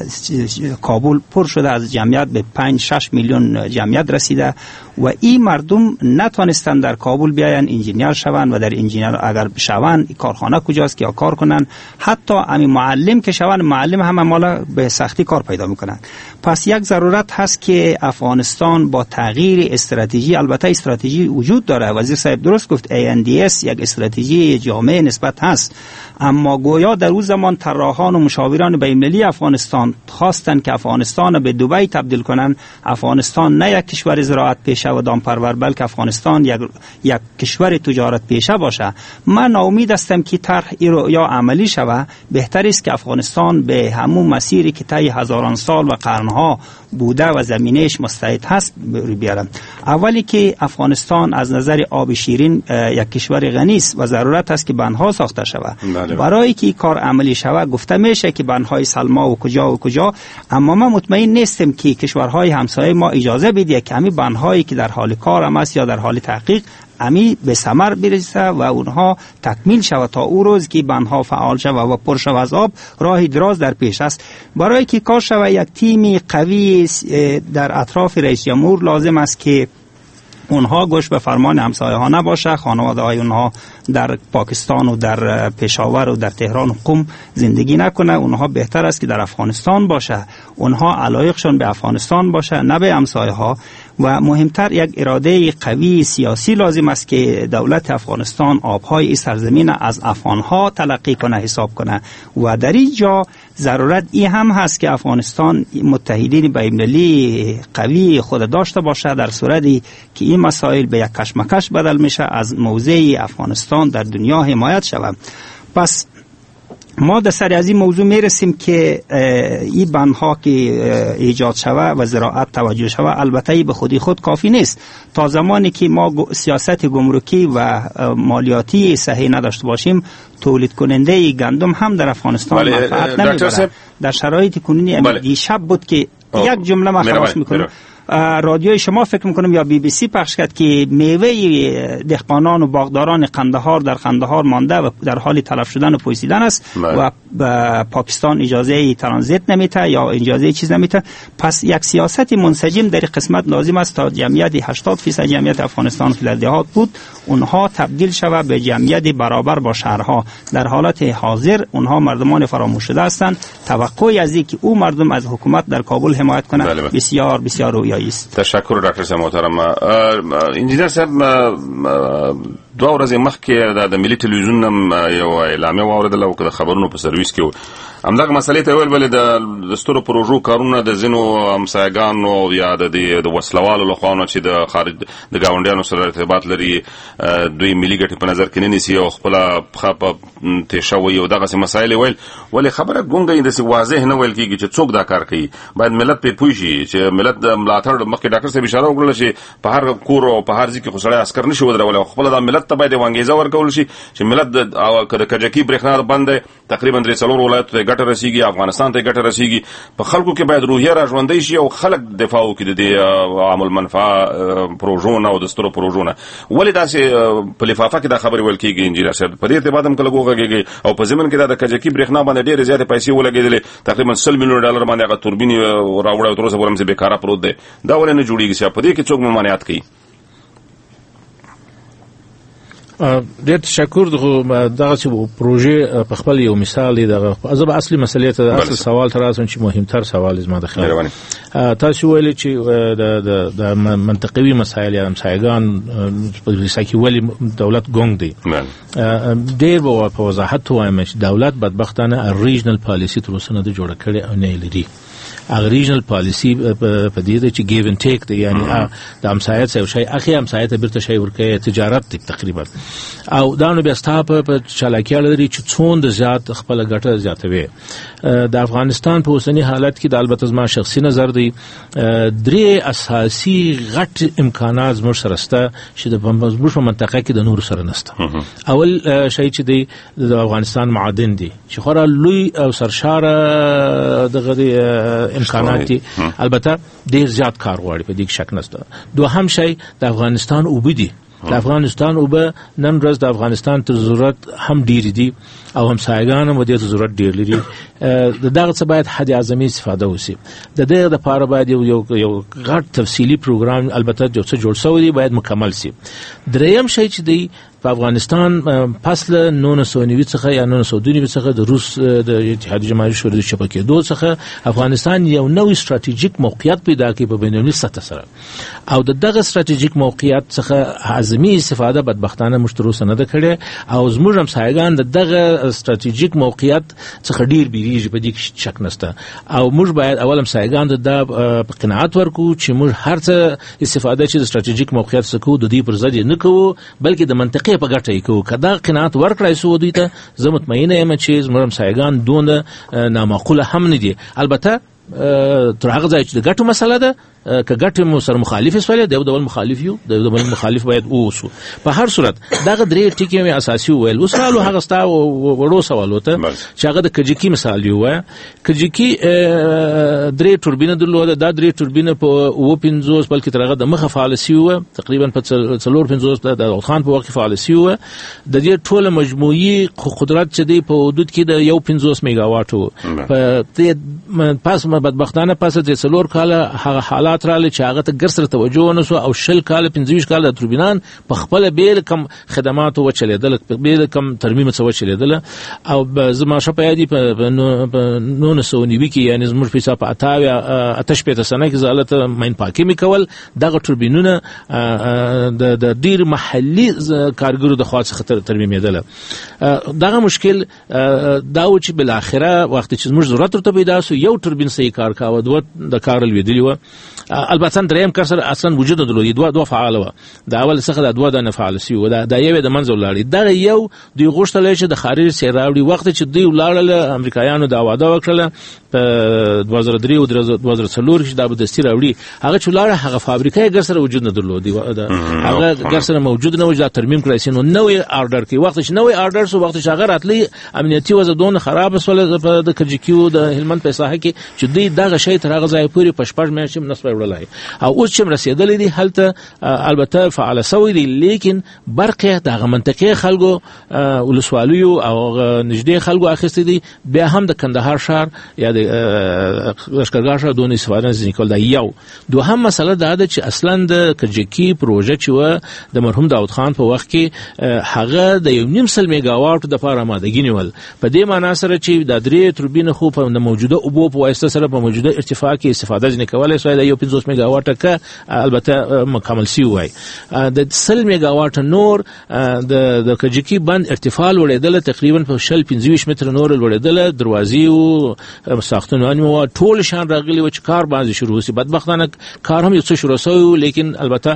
کابل پر شده از جمعیت به 5-6 میلیون جمعیت رسیده و این مردم نتونستن در کابل بیاین انجینیر شون و در انجینیر اگر شون کارخانه کجاست که کار کنن، حتی همین معلم که شون معلم هم مالا به سختی کار پیدا میکنن. پس یک ضرورت هست که افغانستان با تغییر استراتژی، البته استراتژی وجود داره، وزیر صاحب درست گفت ANDS یک استراتژی جامع نسبت هست، اما گویا در اون زمان طراحان و مشاوران بین‌المللی افغانستان خواستند که افغانستان به دبی تبدیل کنن. افغانستان نه یک کشور زراعت پیشه و دامپرور بلکه افغانستان یک کشور تجارت پیشه باشه. من ناامید هستم که طرح یا عملی شود. بهتر است که افغانستان به همون مسیری که طی هزاران سال و قرنها بوده و زمینهش مستعد هست بیارم. اولی که افغانستان از نظر آب شیرین یک کشور غنی است و ضرورت است که بندها ساخته شود. برای که کار عملی شود گفته میشه که بندهای سلما و کجا، اما من مطمئن نیستم که کشورهای همسایه ما اجازه بده که همین بندهایی که در حال کار هم است یا در حال تحقیق امی به ثمر برسه و اونها تکمیل شود. تا او روز که بندها فعال شود و پر شود از آب راه دراز در پیش است. برای که کار شود یک تیمی قوی در اطراف رئیس جمهور لازم است که اونها گوش به فرمان همسایه ها نباشه. خانواده های اونها در پاکستان و در پشاور و در تهران و قم زندگی نکنه. اونها بهتر است که در افغانستان باشه. اونها علایقشون به افغانستان باشه نه به همسایه ها. و مهمتر یک اراده قوی سیاسی لازم است که دولت افغانستان آبهای این سرزمین از افغانها تلقی کنه، حساب کنه. و در اینجا ضرورت این هم هست که افغانستان متحدین بین‌المللی قوی خود داشته باشه در صورتی که این مسائل به یک کشمکش بدل میشه از موضع افغانستان در دنیا حمایت شود. پس ما در سر از این موضوع میرسیم که این بندها که ایجاد شود و زراعت توجه شود البته به خودی خود کافی نیست. تا زمانی که ما سیاست گمرکی و مالیاتی صحیح نداشته باشیم تولید کننده گندم هم در افغانستان منفعت نمیبره. در شرایط کنونی دیشب بود که یک جمله ما خلاص میکنم. رادیوی شما فکر میکنم یا BBC پخش کرد که میوه دهقانان و باغداران قندهار در قندهار مانده و در حال تلف شدن و پوسیدن است و پاکستان اجازه ترانزیت نمیده یا اجازه چیز نمیده. پس یک سیاست منسجم در قسمت لازم است تا جمعیت 80% جمعیت افغانستان که در دهات بود اونها تبدیل شود به جمعیت برابر با شهرها. در حالت حاضر اونها مردمان فراموش شده هستند. توقعی از اینکه او مردم از حکومت در کابل حمایت کنه بسیار بسیار رویایی است. تشکر ډاکټر صاحب محترم. انجینر صاحب دوه ورځې مخکې د ملي ټلویزیون یو اعلامیه واوریدله او د خبرونو په سرویس کې همدغه مسلې ته ویل بلې د سترو پروژو کارونه د ځینو همسایګانو یا د وسلوالو لخوا چې د خارج د ګاونډیانو سره ارتباط لري دوی ملي ګټې په نظر کې نه نیسي او خپله پښه په تېشه وي او دغسې مسایل ویل. ولې خبره ګونګه داسې واضح نه ویل کېږي چې څوک دا کار کوي؟ باید ملت پرې پوه شي چې ملت د ملاتړ مخکې ډاکټر صاحب اشاره وکړله چې په هر کور او په هر ځای کې خو سړی عسکر نشي ودرولی او خپله دا ملت ملت ته باید وانګیزه ورکول شي چې ملت د کجکي برېښنا بند تقریبا 3 ولایتو ته ګټه رسیږي، افغانستان ته ګټه رسیږي. په خلکو کې باید روحیه را ژوندۍ شي او خلک دفاع وکړي د عام المنفعه پروژو نه او د سترو پروژو نه. ولې داسې په لفافه کې دا خبرې ویل کېږي انجینر صاحب؟ په دې ارتباط هم کله وغږېږي او په ضمن کې دا د کجکي برېښنا باندې ډېرې زیاتې پیسې ولګېدلې، تقریبا 100 میلیون ډالر باندې هغه توربینې راوړی او تر اوسه پورې همسې بېکاره پروت دی. دا ولې نه جوړېږي صاحب؟ په دې کې څوک ممانعت کوي؟ ډېر تشکر. دغه چې پروژې په خپل یو مثال دی. دغه زه به اصلي مسلې ته اصل سوال ته راسم چې مهمتر سوال زما د خیال تاسو ویلي چې د منطقوي مسایل یا مسایګان په ریسا کې ولې دولت ګونګ دی. ډېر به په وضاحت وایم چې دولت بدبختانه ریجنل پالیسي تر اوسه نه جوړه کړې او نه لري. هغه ریجنل پالیسی په دې چې ګیو ان ټیک دی، یعنی د همسایت څخه شی اخی همسایت بیرته شی ورکه تجارت تقریبا او دا نو بیا ستاپ په چالاکي لري چې څون د زیات خپل ګټه زیاتوي. د افغانستان په اوسنی حالت کې د البته زما شخصي نظر دی 3 اساسي غټ امکانات زموږ سره شته چې د زموږ په منطقه کې د نور سره نشته. اول شی چې دی د افغانستان معادن دي چې خورا لوی او سرشاره دغه امکانات دي، البته ډیر زیات کار غواړي، په دې کې شک نشته. دوهم شی د افغانستان اوبه دي. د افغانستان اوبه نن ورځ د افغانستان ته ضرورت هم ډیر دي او هم سایګان هم دې ضرورت ډیر لري. دغه څه باید حد اعظمي استفاده وشي. د دې لپاره باید یو غټ تفصیلی پروګرام البته چې جوړ شوی دی باید مکمل شي. دریم شی چې دی په افغانستان پس له 1990 څخه یا 1992 څخه د روس د اتحاد جماهیر شوروي شبکې دوه څخه افغانستان یو نوې ستراتیژیک موقعیت پیدا کړي په بین‌المللي سطح سره او دغه ستراتیژیک موقعیت څخه اعظمي استفاده بدبختانه مشترک نه ده کړې او زموږ هم سایګان دغه ستراتیژیک موقعیت څخه ډیر بیریږي، په دې کې شک نشته. او موږ باید اولم سایګان د قناعت ورکو چې موږ هر څه استفاده چې د ستراتیژیک موقعیت څخه د دې پر ضد نه کوو بلکې د منطقي په ګټه یې کوو. کدا قناعت ورکړای سو دوی ته زه مطمئنه یم چې زموږ سایګان دونه نامعقوله هم نه دي. البته تر هغه ځای چې د ګټو مسله ده که ګټې مو سره مخالف سوالې د یو ډول مخالف یو د یو ډول مخالف باید اوسو. په هر صورت دغه درې ټکي مې اساسي ویل. وسالو هغه ستا وړو سوالو ته چې هغه د کجکي مثال یو وای. کجکي 3 توربینه درلوده. دا 3 توربینه په 50 بلکې ترغه د مخه فعال سیو تقریبا په 450 د خان په وخت فعال سیو. د دې ټوله مجموعي قدرت چې دی په حدود کې د 50 میگاواټ وو. په پاس بدبختانه پاس د 4 کاله هغه حالات رااله چې هغه ته ګرسره توجه ونسو او 20 کال 25 کال د توربینان په خپل بیل کم خدمات او چلیدل بیل کم ترمیم څه چلیدل او زما شپه یادی په 990 کې یعنی زموږ په حساب آتش په سنه کې زالت ماین پاکي میکول دغه توربینونه د ډیر محلي کارګرو د خاص خطر ترمیم یدل. دغه مشکل دا و چې بل اخره وخت چې زموږ ضرورت ته پیدا سو یو توربین صحیح کار کاوه دوه د کار لویدلی و. البته دریم کار سره اصلا وجود درلودي دوه فعال و. د اول څخه د دوه د نه فعال سی و دا یو د منځ ولاړی. دا یو دوی غوښتل چې د خارج سیراوړي وخت چې دوی ولاړل امریکایانو دا وعده وکړه په 2003 او 2004 کې دا به دستي راوړي. هغه چې ولاړ هغه فابریکه ګر سره وجود نه درلودي. هغه ګر سره موجود نه و چې ترمیم کړی سي. نو نوې آرډر کې وخت چې نوې آرډر سو وخت چې هغه راتلی امنیتي وضعونه خراب سول د کجکیو د هلمند په ساحه کې چې دوی دغه شی تر هغه ځای پورې پشپړ مې شم نسبه وړلای او اوس چې رسیدلې دي هلته البته فعال سوي دي لیکن برقه دغه منطقې خلکو ولسوالیو او نږدې خلکو اخیستې دي. بیا هم د کندهار شهر یا د لشکرګاه شهر دونه استفاده نه کول. دا یو. دوهم مسله دا ده چې اصلا د کجکی پروژه چې و د مرحوم داود خان په وخت کې هغه د 1.5 میگاواټ د لپاره آمادګي نیول. په دې معنی سره چې د 3 توربینه خو په موجوده اوبو په واسطه سره په موجوده ارتفاع کې استفاده نه کولای سوی د 50 میگاواټ که البته مکمل سی وای. د 100 میگاواټ نور د کجکی بند ارتفاع لوړېدل تقریبا په 25 متر نور لوړېدل. دروازې او ساختمانونه او ټول شان راغلي و چې کار باندې شروع شي. بدبختانه کار هم یو څه شروع شو لیکن البته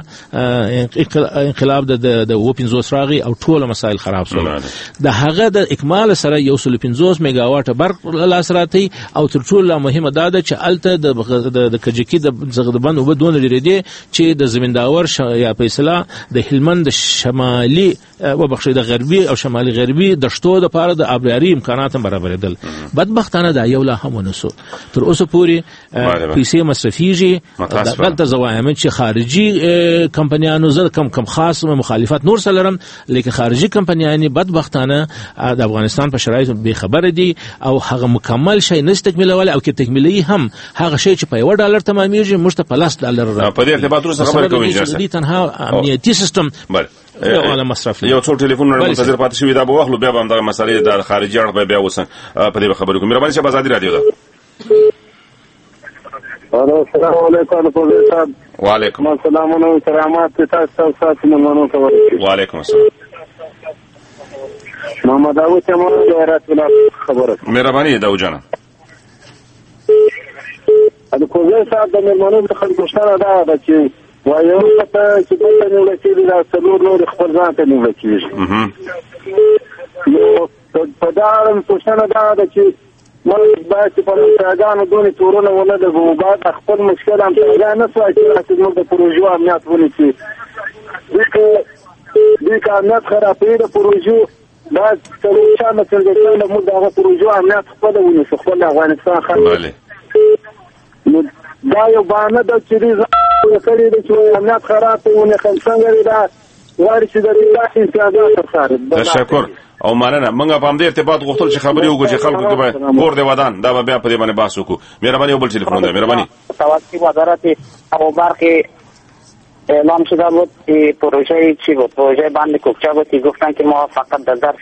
انقلاب د 50 راغی او ټول مسایل خراب شول. د هغه د اکمال سره 150 میگاواټ برق لاسراتی او تر ټولو مهمه دا ده چې الته د کجکی د زغدبن او بدون لري دي چې د زمینداور یا په اصطلاح د هلمند شمالي وبخښي د غربي او شمالي غربي د شتو د پاره د ابراري امکانات برابرېدل. بدبختانه دا یو لا هم ونسو تر اوسه پورې پیسې مصرفيږي. دلته زوایم چې خارجي کمپنیانو زر کم خاص مخالفت نور سلرم، لیکن خارجي کمپنیانو بدبختانه د افغانستان په شرایطو به خبر دي او هغه مکمل شي نشته تکمیلول، او کې تکمیلي هم هغه شی چې په $1 تمامېږي موږ ته $+ په دې ارتباط سره خبرې کوي. دي تنها امنیتي سیستم یو مصرف یو څو ټلیفون منتظر پاتې شوی دا به واخلو، بیا به هم دا مسالې د خارجي اړخ بیا وسن په دې خبرې کوم. مهرباني شابه آزادي رادیو ده. السلام علیکم پروفیسور صاحب. وعلیکم السلام و کرامات تاسو ساتنه منو کوي. وعلیکم السلام. محمد داوود چمن د راتله خبره. مهرباني داوود جان. د پروفیسور صاحب د مېلمنو څخه پوښتنه ده چې وایو ته چې په نو لکې دا څلور نور خبر ځان ته نو لکې. نو په دا اړه پوښتنه ده چې موږ باید په پروژانو دونې تورونه ونه لګو، باید خپل مشکل هم څنګه نه سوای چې موږ د پروژو امنیت ونیسي. دې که امنیت خرابوي د پروژو باید څلور شانه څنګه موږ د هغه پروژو امنیت خپله ونیسو، خپل افغانستان خلک. نو دا یو بهانه ده چې دوی کړي دي چې امنیت خراب دی ونه څنګه دا غواړي چې د دې داسې امتیازات ورسره. تشکر او مننه. موږ په همدې ارتباط غوښتل چې خبرې وکړو چې خلکو کې کور دی ودان دا بیا په دې باندې بحث وکړو. مهرباني یو بل ټلیفون ده. مهرباني. توسط وزارت ابوبکر اعلام شده بود که پروژه چی بود؟ پروژه بند کوکچه بود که گفتن که ما فقط در ظرف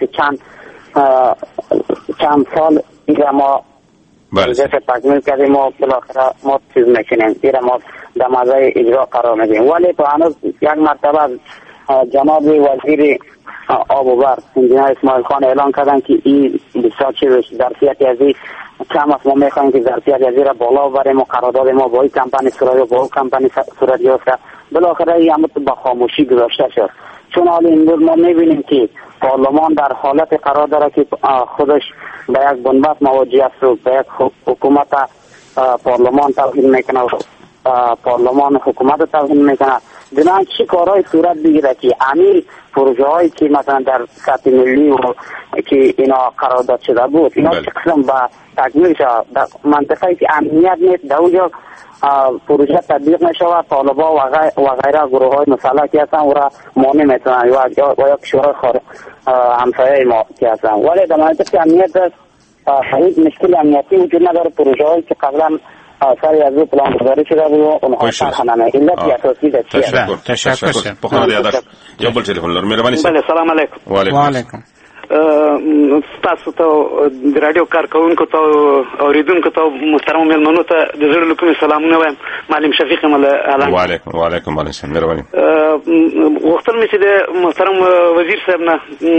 چند سال دیگه ما پروژه تکمیل کردیم و بالاخره ما چیز میکنیم، دیگه ما در مزای اجرا قرار میدیم. ولی تو هنوز یک مرتبه جناب وزیر آبوبر انجینر اسماعیل خان اعلان کردن که این بسیار چیز ظرفیت ازی کم است، ما میخوایم که ظرفیت ازی را بالا ببریم و قرارداد ما با این کمپانی صورت و با اون کمپانی صورت گرفته. بالاخره این هم با خاموشی گذاشته شد. چون حالا امروز ما میبینیم که پارلمان در حالت قرار داره که خودش به یک بنبست مواجه است و به یک حکومت پارلمان توهین میکنه و پارلمان حکومت توهین میکنه. جنان چی کارهای صورت بگیره که امیر پروژه هایی که مثلا در سطح ملی و که اینا قرارداد شده بود اینا چه قسم به تکمیل شد در منطقه‌ای که امنیت نیست در اونجا پروژه تطبیق نشود، طالبا و غیره گروه های مسلح که هستن او را مانع میتونن یا کشورهای همسایه ما که هستن. ولی در منطقه امنیت است هیچ مشکل امنیتی وجود نداره. پروژه هایی که قبلا سری از او پلان گذاری شده بود و اونها طرح نمی علت اساسی ده چیه؟ تشکر. بخواه دیادر یا بل تلیفون لر. مهربانی بله. سلام علیکم. وعلیکم. تاسو ته د رادیو کارکونکو ته اوریدونکو ته محترم مېلمنو ته د زړه له کومې سلامونه وایم. معلم شفیق مل اعلان. وعلیکم مهرباني. غوښتل مې چې د محترم وزیر صاحب نه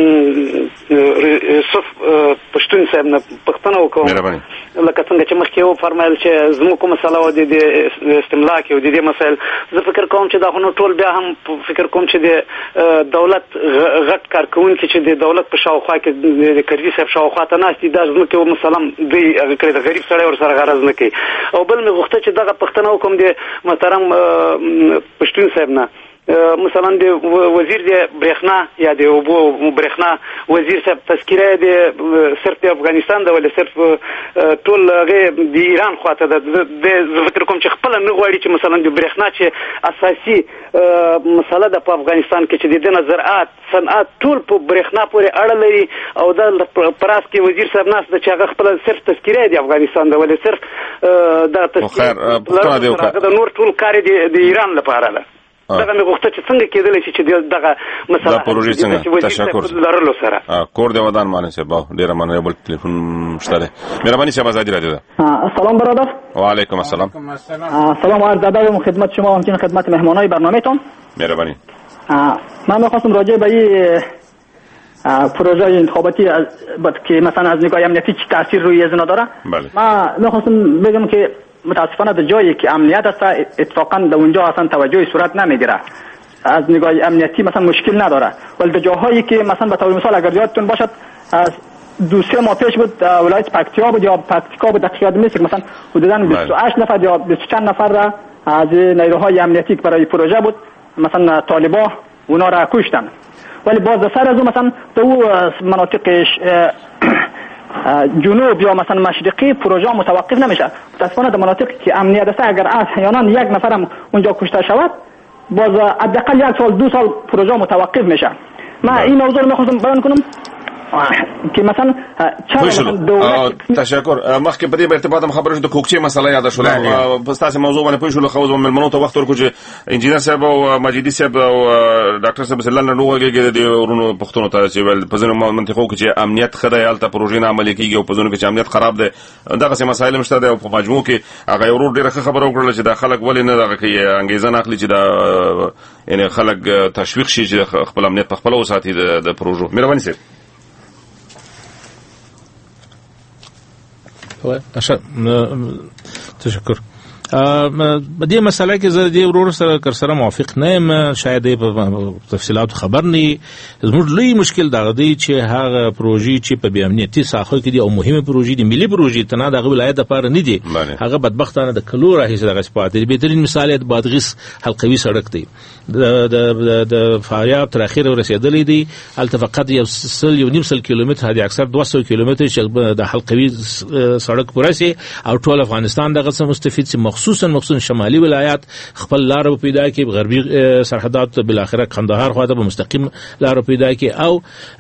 یوسف پښتون صاحب نه پوښتنه وکړم. مهرباني. لکه څنګه چې مخکې و فرمایل چې زموږ کومه مسله و د استملاک او د دې مسایل، زه فکر کوم چې دا خو ټول بیا هم فکر کوم چې د دولت غټ کارکونکي چې د دولت په شاوخوا کې د کرزي صاحب شاوخوا ته ناستي دا ځمکې مثلا دوی هغه کړی د غریب سړی ورسره غرض نه کوي. او بل مې غوښته چې دغه پښتنه وکم د محترم پښتون صاحب نه مثلا د وزیر د برېښنا یا د اوبو برېښنا وزیر صاحب تذکره د صرف د افغانستان د ولې صرف ټول هغه د ایران خواته د فکر کوم چې خپل نه غواړي چې مثلا د برېښنا چې اساسي مسله د افغانستان کې چې د زراعت صنعت ټول په برېښنا پورې اړه لري او د پراس کې وزیر صاحب ناس د چې هغه خپل صرف تذکره د افغانستان د ولې صرف د تذکره د نور ټول کار د ایران لپاره ده. دغه مې غوښته چې څنګه کېدلی شي چې دغه مسله دا پروژې څنګه. تشکر. لرلو سره کور دی ودان مانه صاحب ډیر مننه. بل ټلیفون شته ده. مهرباني صاحب آزادی رادیو ده. سلام برادر. وعلیکم السلام. سلام عرض ادب و خدمت شما و همچنین خدمت مهمانای برنامه‌تون. مهربانی. من می‌خواستم راجع به این پروژه انتخاباتی که مثلا از نگاه امنیتی چه تاثیر روی ازنا داره. بله. من می‌خواستم بگم که متاسفانه در جایی که امنیت است اتفاقا در اونجا اصلا توجهی صورت نمیگیره. از نگاه امنیتی مثلا مشکل نداره، ولی در جاهایی که مثلا به طور مثال اگر یادتون باشد 2-3 ماه پیش بود ولایت پکتیا بود یا پکتیکا بود دقیق یادم نیست مثلا حدودا 28 نفر یا 20 چند نفر را از نیروهای امنیتی که برای پروژه بود مثلا طالبا اونا را کشتن. ولی باز سر از مثلا تو مناطق جنوب یا مثلا مشرقی پروژه متوقف نمیشه. متاسفانه در مناطقی که امنیت است اگر احیانا یک نفرم اونجا کشته شود باز حداقل 1 سال 2 سال پروژه متوقف میشه. من این موضوع رو میخواستم بیان کنم که مثلا تشکر. مخکې په دې ارتباط هم خبره شو د کوکچې مسله یاد شوه. په تاسو موضوع باندې پوه شو خو ملمنو ته وخت ورکو چې انجینر صاحب او مجیدی صاحب او ډاکټر صاحب سلانه نوغه د ورونو پښتون ته چې ول په ځینو منطقو کې چې امنیت خدای حالت پروژې نه عملي کیږي او په ځینو کې چې امنیت خراب دی دغه څه مسایل مشته دی او په مجموع کې هغه ورور ډیره خبره وکړه چې د خلک ولې نه دغه کې انګیزه نه اخلي چې دا یعنی خلک تشویق شي چې خپل امنیت په خپل وساتي د پروژو. مهرباني سي. تشکر. بدی مسئله که زدی ورور سره موافق نه یم، شاید په تفصیلات خبر نه. زموږ لوی مشکل دا دی چې هغه پروژې چې په امنیتي ساحه کې دي او مهمه پروژې دي ملي پروژې تنه دغه ولایت لپاره نه دي، هغه بدبختانه د کلو راهیسه دغه سپات دي. بهترین مثال د بادغیس حلقوي سړک دی، د فاریاب تر اخره رسیدلې دي. البته فقط یو نیم سل کیلومتر هدي اکثر 200 کیلومتر چې د حلقوي سړک پرسي او ټول افغانستان دغه څه مستفید سي، مخصوصا شمالي ولایات خپل لار پیدا کی، غربي سرحدات بل اخره قندهار خواته به مستقیم لار پیدا کی او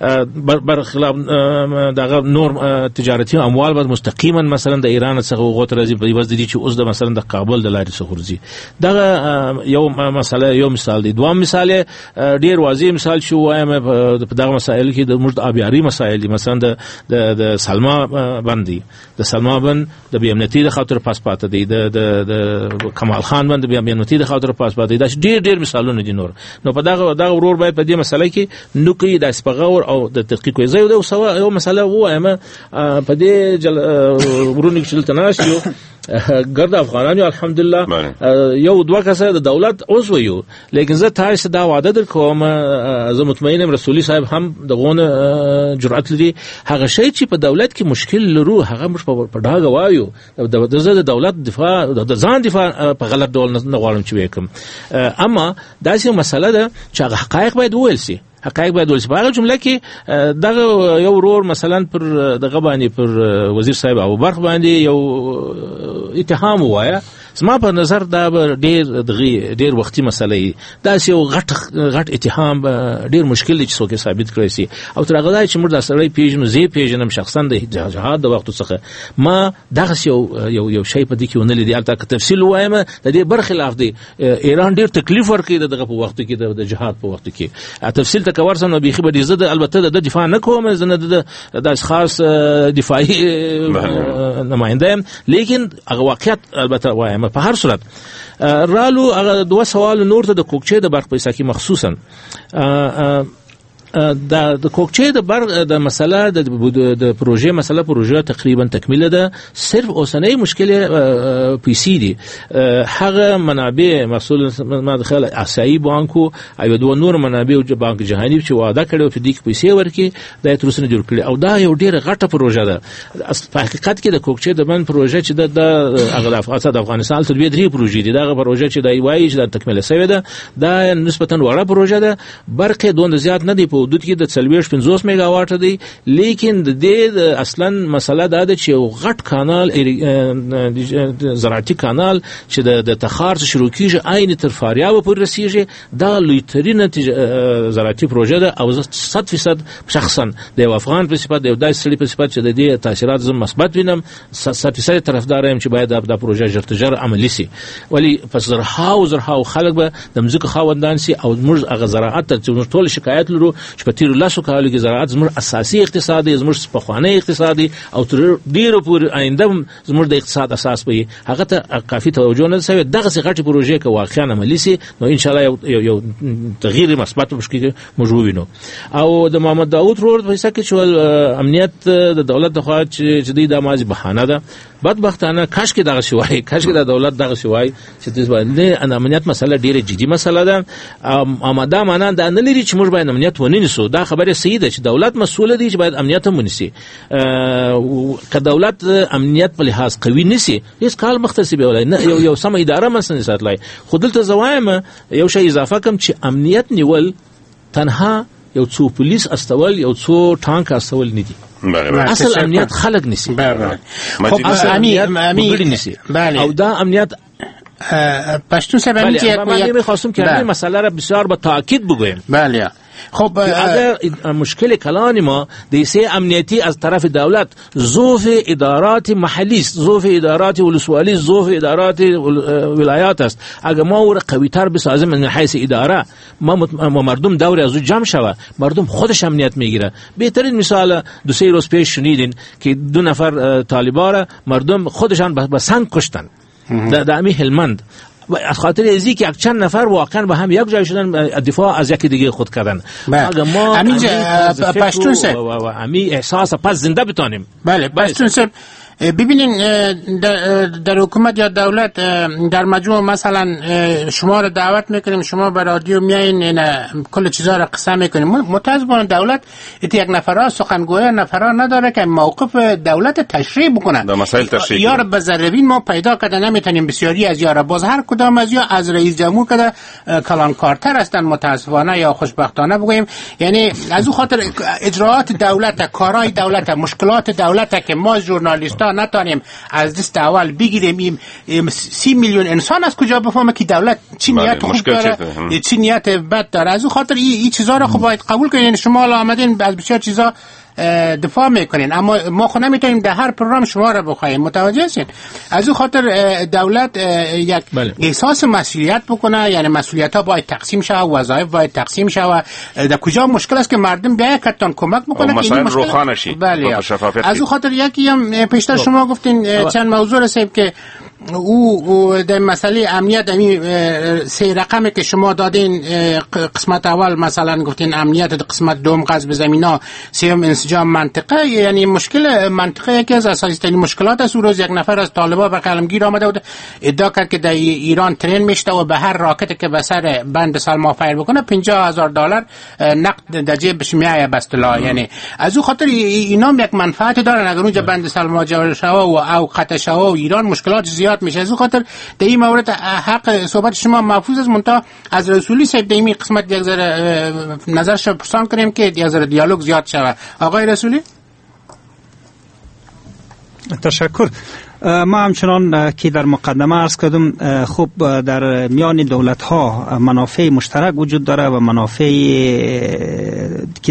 برخلاف دغه نور تجارتي اموال به مستقیما مثلا د ایران څخه غوت راځي په وځ دي چې اوس د مثلا د کابل د لارې څخه ورځي. دغه یو مسله یو مثال دی. دوام مثال ډیر واضح مثال شو وایم په دغه مسایل کې د مرد ابياري مسایل دي. مثلا د سلما باندې د سلما بند د بیامنتی د خاطر پاس پاته دی، د کمال خان باندې بیا امنیتي د خاطر پاس پاتې. دا ډیر مثالونه دي نور. نو په دغه ورور باید په دې مسله کې نو کې د سپغور او د تحقیق وزي او یو مسله وایم په دې ورونی چې تناش یو ګرد افغانانو الحمدلله یو دوه کسه د دولت عضو یو، لیکن زه تاسو دا وعده در کوم زه مطمئن یم رسولي صاحب هم دغه جرأت لري هغه شی چې په دولت کې مشکل لرو هغه مش په ډاګه وایو د دولت دفاع د ځان دفاع په غلط ډول نه غواړم چې وکم. اما دا څه مسله ده چې حقایق باید وویل شي. حقایق باید ولسی. په هغه جمله کې دغه یو ورور مثلا پر دغه باندې پر وزیر صاحب او برخ باندې یو اتهام وایا. زما په نظر دا ډیر وختي مسله دا یو غټ اتهام ډیر مشکل دی چې څوک ثابت کړي سي. او تر هغه ځای چې موږ د سړی پیژنو زی پیژنم شخصا د جهاد د وخت څخه ما دغه یو شی په دې کې ونه لیدل. البته تفصیل وایم د دې برخلاف دی. ایران ډیر تکلیف ورکړي دغه په وخت کې د جهاد په وخت کې تفصیل تکور سم به خبر دي. زه البته د دفاع نه کوم، زه د خاص دفاعي نماینده، لیکن هغه واقعیت البته وایم. په هر صورت رالو هغه دوه سوال نور ته د کوکچې د برق پیسې کې مخصوصا د کوکچې د مسله د پروژې مسله پروژه تقریبا تکمیل ده. صرف اوسنۍ مشکل پیسې دي. هغه منابع مسول ما دخل اسایی بانکو او دوه نور منابع او بانک جهانی چې وعده کړو چې د پیسې ورکي د ترسنه جوړ کړي او دا یو ډیره غټه پروژه ده. په حقیقت کې د کوکچې د بند پروژه چې د اغلب د افغانستان تر 2-3 پروژې دي. دا پروژه چې د وایي چې د تکمیل شوی ده دا نسبتا وړه پروژه ده. برق دوند زیات نه دی، په حدود کې د 40-50 میگاواټ دی، لیکن د دې اصلا مسله دا ده چې یو غټ کانال زراعتي کانال چې د تخار شروع کیږي عین تر فاریاب پورې رسیږي. دا لویترینه زراعتي پروژه ده او 100% شخصا د افغان په صفت د داسې سړي په صفت چې د دې تاثیرات زم مثبت وینم 100% طرفدار یم چې باید دا پروژه ژر عملی شي. ولی پس زرهاو خلک به د مځکه خاوندان سي او موږ هغه زراعت ته ټول شکایت لرو چې په تیر لاسو کالو کې زراعت زموږ اساسي اقتصادي زموږ پخوانی اقتصادي او تر ډیرو پورې آینده زموږ د اقتصاد اساس وي. هغه ته کافي توجه نه شوی. دغه غټي پروژې کې واقعا عملی سي نو ان شاء الله یو تغییر مثبت مشکل موږ وینو. او د محمد داوود رور په حساب کې چې امنیت د دولت د خوا چې د مازی بهانه ده بدبختانه کاش کې دغه شوای، کاش کې د دولت دغه شوای چې د باندې امنیت مسله ډیره جدي مسله ده. اماده معنا دا نه لري چې موږ باید امنیت ونیسو. دا خبره صحیح ده چې دولت مسؤل دی چې باید امنیت هم ونیسي. که دولت امنیت په لحاظ قوي نسی هیڅ کال مختصي به ولای نه یو سم اداره مثلا ساتلای. خو دلته زوایم یو شی اضافه کوم چې امنیت نیول تنها یو څو پولیس استول یو څو ټانک استول ندي. اصل امنیت خلق نیسی. خب امنیت نیسی. او دا امنیت پشتون صاحب من میخواستم که همین مسئله را بسیار با تاکید بگویم. بله. خب اگر مشکل کلان ما دیسه امنیتی از طرف دولت ضعف ادارات محلی است، ضعف ادارات ولسوالی، ضعف ادارات ولایات است. اگر ما او را قوی تر بسازیم من حیث اداره ما مردم دور از او جمع شوه، مردم خودش امنیت میگیره. بهترین مثال 2-3 روز پیش شنیدین که 2 نفر طالبا را مردم خودشان به سنگ کشتن در امی هلمند، از خاطر ازی که چند نفر واقعا به هم یک جای شدن دفاع از یکی دیگه خود کردن. اگر ما پشتون صاحب و امی احساس پس زنده بتانیم. بله پشتون صاحب ببینین در حکومت یا دولت در مجموع مثلا شما رو دعوت میکنیم، شما به رادیو میایین کل چیزا رو قصه میکنیم. متاسفانه دولت یک نفرا سخنگوی نفرا نداره که موقف دولت تشریح بکنن. یار به ذربین ما پیدا کرده نمیتونیم، بسیاری از یارا باز هر کدام از یا از رئیس جمهور کده کلانکارتر هستن متاسفانه یا خوشبختانه بگوییم. یعنی از اون خاطر اجراءات دولت، کارهای دولت، مشکلات دولت که ما ژورنالیست نتانیم از دست اول بگیریم. 30 میلیون انسان از کجا بفهمه که دولت چی نیت خوب داره چی نیت بد داره. از اون خاطر این چیزا رو خب باید قبول کنین. یعنی شما آمدین از بسیار چیزا دفاع میکنین، اما ما خود نمیتونیم در هر پروگرام شما رو بخوایم. متوجه هستین؟ از اون خاطر دولت یک احساس مسئولیت بکنه، یعنی مسئولیت ها باید تقسیم شوه، وظایف باید تقسیم شوه. در کجا مشکل است که مردم بیاید کتان کمک بکنه که این مشکل روخانه شی. بله. از اون خاطر یکی هم پیشتر شما گفتین چند موضوع رسید که او در مسئله امنیت امی 3 رقمی که شما دادین، قسمت اول مثلا گفتین امنیت، قسمت دوم غصب زمینا، سوم انسجام منطقه. یعنی مشکل منطقه یکی از اساسی ترین مشکلات است. روز یک نفر از طالبا به قلمگیر آمده بود، ادعا کرد که در ایران ترین میشته و به هر راکت که به سر بند سلما فایر بکنه $50,000 نقد در جیبش میایه بستلا. یعنی از اون خاطر اینا یک منفعت دارن. اگر اونجا بند سلما جاری شوه و او قطع شوه و ایران مشکلات زیاد میشه. از اون خاطر در این مورد حق صحبت شما محفوظ است. منتها از رسولی صاحب در این قسمت یک ذره نظرش پرسان کنیم که یک ذره دیالوگ زیاد شوه. آقای رسولی. تشکر. ما همچنان که در مقدمه عرض کردم، خب در میان دولت ها منافع مشترک وجود داره و منافع که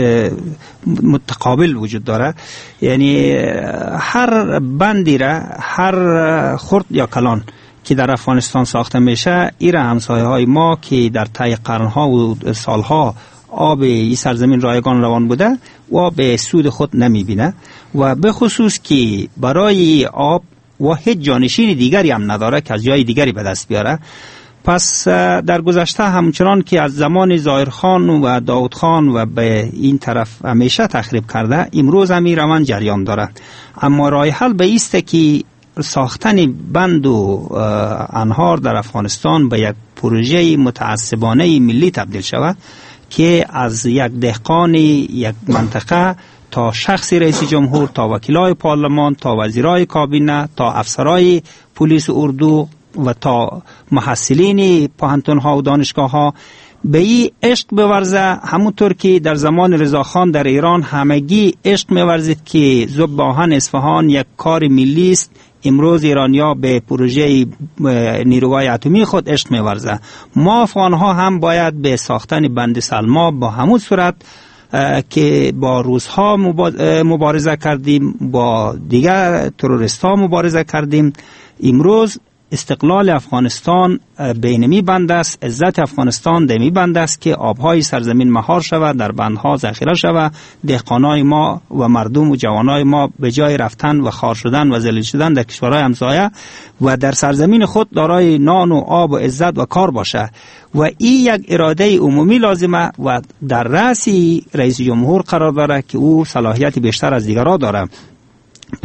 متقابل وجود داره. یعنی هر بندی را، هر خرد یا کلان که در افغانستان ساخته میشه، ایره همسایه های ما که در طی قرنها و سالها آب این سرزمین رایگان روان بوده و به سود خود نمیبینه و به خصوص که برای آب و هیچ جانشین دیگری هم نداره که از جای دیگری به دست بیاره. پس در گذشته همچنان که از زمان ظاهرخان و داود خان و به این طرف همیشه تخریب کرده، امروز هم این روان جریان داره. اما راه حل به ایسته که ساختن بند و انهار در افغانستان به یک پروژه متعصبانه ملی تبدیل شود که از یک دهقان یک منطقه تا شخص رئیس جمهور، تا وکیلای پارلمان، تا وزیرای کابینه، تا افسرای پلیس اردو و تا محصلین پوهنتون‌ها و دانشگاه‌ها به این عشق بورزه، همونطور که در زمان رضاخان در ایران همگی عشق می‌ورزید که ذوب آهن اصفهان یک کار ملی است. امروز ایرانیا به پروژه نیروهای اتمی خود عشق می‌ورزه. ما افغان‌ها هم باید به ساختن بند سلما با همون صورت که با روس‌ها مبارزه کردیم، با دیگر تروریست‌ها مبارزه کردیم، امروز استقلال افغانستان بینمی بند است، عزت افغانستان دمی بند است که آبهای سرزمین مهار شود، در بندها ذخیره شود، دهقانای ما و مردم و جوانای ما به جای رفتن و خار شدن و ذلیل شدن در کشورهای همسایه و در سرزمین خود دارای نان و آب و عزت و کار باشه. و این یک اراده عمومی لازمه و در رأس رئیس جمهور قرار داره که او صلاحیت بیشتر از دیگرها داره. پس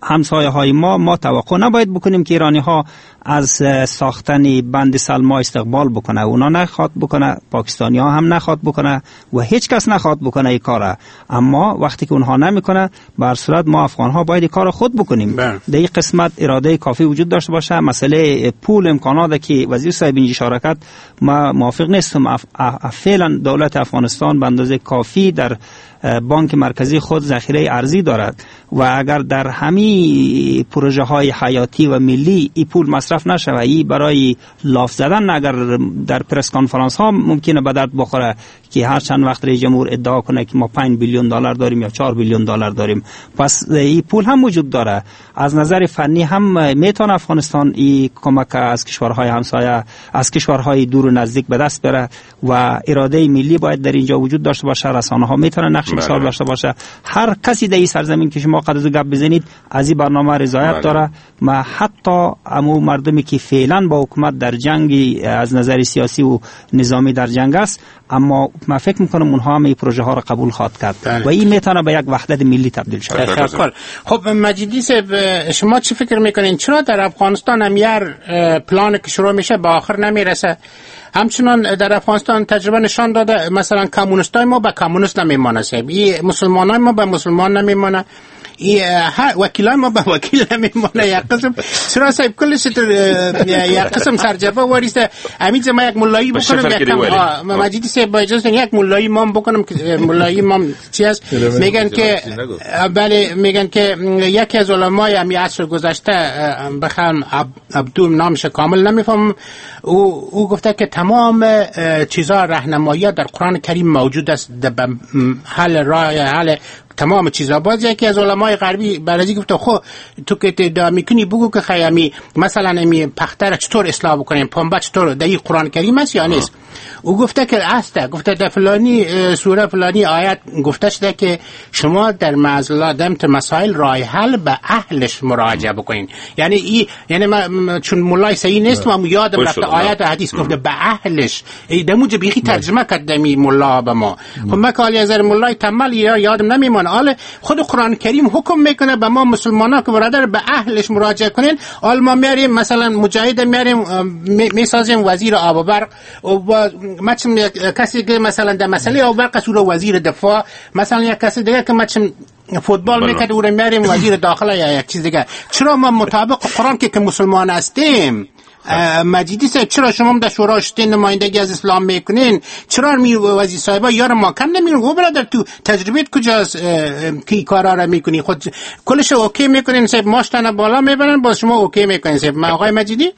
همسایه های ما توقع نباید بکنیم که ایرانی ها از ساختن بند سلما استقبال بکنه. اونا نخواد بکنه، پاکستانی ها هم نخواد بکنه و هیچ کس نخواد بکنه این کاره. اما وقتی که اونها نمیکنه، به هر صورت ما افغان ها باید این کار خود بکنیم. در این قسمت اراده کافی وجود داشته باشه. مسئله پول امکانات که وزیر صاحب اینجا اشاره کرد، ما موافق نیستم. فعلا دولت افغانستان به اندازه کافی در بانک مرکزی خود ذخیره ارزی دارد و اگر در همه پروژه های حیاتی و ملی این پول مصرف نشه و این برای لاف زدن اگر در پرس کانفرانس ها ممکنه به درد بخوره که هر چند وقت رئیس جمهور ادعا کنه که ما 5 بیلیون دلار داریم یا 4 بیلیون دلار داریم، پس این پول هم وجود داره. از نظر فنی هم میتونه افغانستان این کمک از کشورهای همسایه، از کشورهای دور و نزدیک به دست بره و اراده ملی باید در اینجا وجود داشته باشه. رسانه ها میتونه نقش بسیار داشته باشه. هر کسی در این سرزمین که شما قد از گپ بزنید از این برنامه رضایت داره. ما حتی امو مردمی که فعلا با حکومت در جنگ از نظر سیاسی و نظامی در جنگ است، اما ما فکر میکنم اونها هم این پروژه ها را قبول خواهد کرد و این میتونه به یک وحدت ملی تبدیل شود. خب مجیدی صاحب، شما چی فکر میکنین چرا در افغانستان همیار پلان که شروع میشه به آخر نمیرسه؟ همچنان در افغانستان تجربه نشان داده مثلا کمونیستای ما به کمونیست نمیمانه، مسلمانای ما به مسلمان نمیمانه، وکیلای ما به وکیل نمیمونه. یک قسم چرا صاحب کلش یک قسم سرجبه واریسته. همین ما یک مولایی بکنم یک مجیدی صاحب با اجازه یک مولایی مام بکنم که مولایی مام چی است؟ میگن که بله، میگن که یکی از علمای همین عصر گذشته بخوام عبدو نامش کامل نمیفهم، او گفته که تمام چیزا راهنمایی در قرآن کریم موجود است در حل تمام چیزا. باز یکی از علمای غربی برازی گفته خب تو که ادعا میکنی بگو که خیامی مثلا امی پختر چطور اصلاح بکنیم، پنبه چطور در این قرآن کریم است یا نیست؟ او گفته که هسته، گفته در فلانی سوره فلانی آیت گفته شده که شما در مسائل راه حل به اهلش مراجعه بکنین. یعنی چون مولای صحیح نیست و یادم رفته آیت و حدیث گفته به اهلش، دموجه بیخی ترجمه کرده می مولا به ما. خب ما که از مولای تمل یادم نمیمونه. حالا خود قرآن کریم حکم میکنه به ما مسلمانا که برادر به اهلش مراجعه کنین. حال ما میاریم مثلا مجاهد میاریم میسازیم وزیر آب و برق و مچم کسی که مثلا در مسئله آب و برق سوره وزیر دفاع، مثلا یک کسی دیگه که مچم فوتبال میکرد او رو میاریم وزیر داخله یا یک چیز دیگه. چرا ما مطابق قرآن که مسلمان هستیم؟ مجیدی صاحب چرا شما در شورا شتین نمایندگی از اسلام میکنین؟ چرا وزیر صاحبا یار ما کم نمیرون؟ او برادر تو تجربیت کجاست که کارا را میکنی؟ خود کلش اوکی میکنین صاحب، ماشتانه بالا میبرن باز شما اوکی میکنین صاحب. ما آقای مجیدی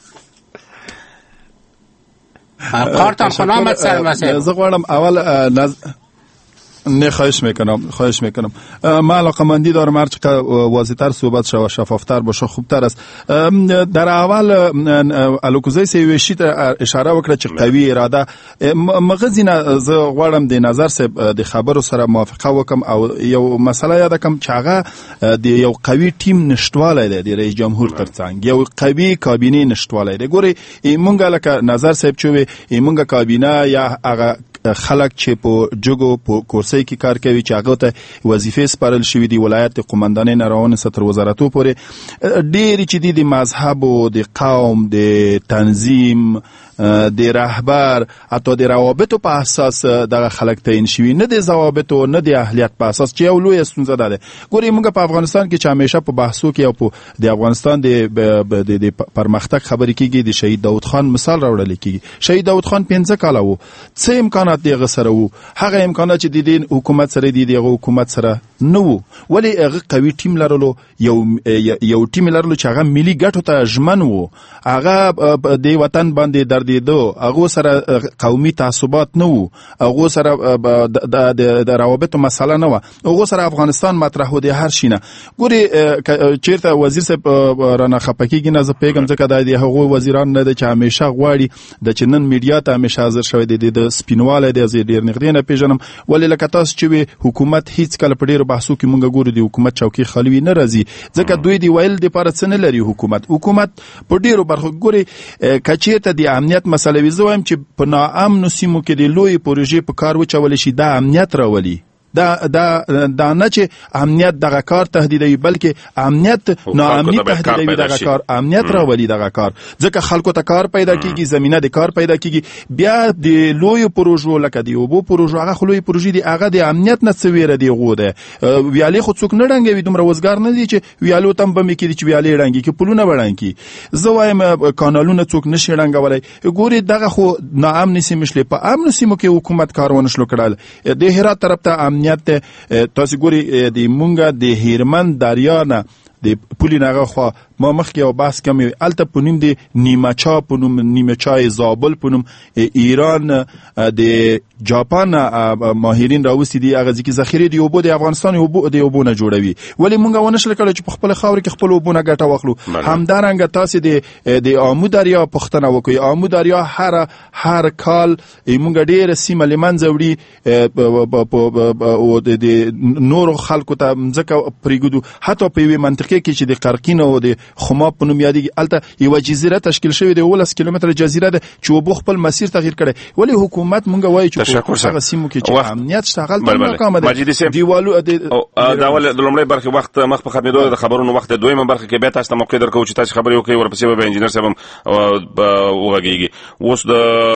کارتان خنامت سر مسئله زغوارم اول نه خواهش میکنم ما علاقمندی دارم هرچه که واضح‌تر صحبت شود، شفافتر باشه خوبتر است. در اول الوکوزای سیویشی اشاره وکړه چې قوي اراده مغزی نه زه غواړم د نظر صاحب د خبرو سره موافقه وکم او یو مسله یاد کم چې هغه د یو قوي ټیم نشټوالی دی د رئیس جمهور ترڅنګ یو قوي کابینه نشټوالی دی. ګوري مونږ لکه نظر صاحب چې مونږ کابینه یا هغه خلک چې په جوګو په کورسۍ کې کار کوي چې هغه ته وظیفې سپارل شوې دي ولایت قومندانۍ نه راونه ستر وزارتو پورې ډېرې چې دي د مذهب او د قوم د تنظیم د رهبر حتی د روابطو په اساس دغه خلک تعیین شوي، نه د ضوابطو نه د اهلیت په اساس چې یو لویه ستونزه ده. ګورئ موږ په افغانستان کې چې همیشه په بحثو کې او د افغانستان د پرمختګ خبرې کېږي د شهید داود خان مثال راوړل کېږي. شهید داود خان 15 کاله و، څه امکانات دغه سره وو؟ هغه امکانات چې د دین حکومت سره دي دغه حکومت سره نه وو، ولی هغه قوي ټیم لرلو، یو ټیم لرلو چې هغه ملي ګټو ته ژمن وو، هغه د وطن باندې دردیدو، هغه سره قومي تعصبات نه وو، هغه سره د روابطو مسله نه وه، هغه سره افغانستان مطرح و د هر شینه. ګوري چیرته وزیر صاحب رانه خپکیږي نه زه پیغام ځکه د هغه وزیران نه د چې همیشه غواړي د چنن میډیا ته همیشه حاضر شوی د سپینواله د ډیر نږدې نه پیژنم، ولی لکه تاسو چې حکومت هیڅ کله په ډیرو بحثو کې مونږ ګورو د حکومت چوکۍ خالی نه راځي ځکه دوی دی ویل د پاره څه نه لري. حکومت په ډیرو برخو ګوري کچیرته د امنیت مسله وي، زه وایم چې په ناامنو سیمو کې د لوی پروژې په کار وچول شي دا امنیت راولي، دا نه چې امنیت دغه کار تهدیدوي بلکې امنیت ناامني تهدیدوي دغه کار امنیت راولي دغه کار ځکه خلکو ته کار پیدا کیږي زمينه د کار پیدا کیږي بیا د لوی پروژو لکه د اوبو پروژو هغه خلوی پروژې دی هغه د امنیت نه سویره دی غوده ویالې خو څوک نه ډنګوي دومره وزګار نه دي چې ویالو تم بم کړي چې ویالې ډنګي کې پلونه وړانکی زه وایم کانالونه څوک نشي ډنګولای ګوري دغه خو ناامن سیمه شلې په امن سیمو کې حکومت کارونه شلو کړل د هرات طرف ته امنیت تاسو ګوري د مونږه د هیرمن دریا نه د پولینغه خو ما مخکې او بحث کوم الته پونیم د نیمچا پونم نیمچای زابل پونم ایران د جاپان ماهرین راوستي دي هغه ځکه ذخیره دی اوبو د افغانستان اوبو د اوبو نه جوړوي ولی مونږ ونشل کړو چې په خپل خاور کې خپل اوبو نه ګټه واخلو همدارنګه تاسو د آمو دریا پښتنه وکي آمو دریا هر کال مونږ ډېر سیمه لمنځه وړي او د نور خلکو ته ځکه پریګدو حتی په وی منطقه کې چې د قرقین او د خماب په نوم یادېږي الته یو جزیره تشکیل شوې د 18 کیلومتره جزیره ده چې وبو خپل مسیر تغییر کړي ولی حکومت مونږ وایي چې هغه سیمو کې چې امنیت شغال ته ناکام دي دیوالو دا ول د لومړی برخه وخت مخ په ختمېدو د خبرونو وخت دویمه برخه کې به تاسو ته موقع درکو چې تاسو خبرې وکړئ ورپسې به انجنیر صاحب وغږیږي اوس د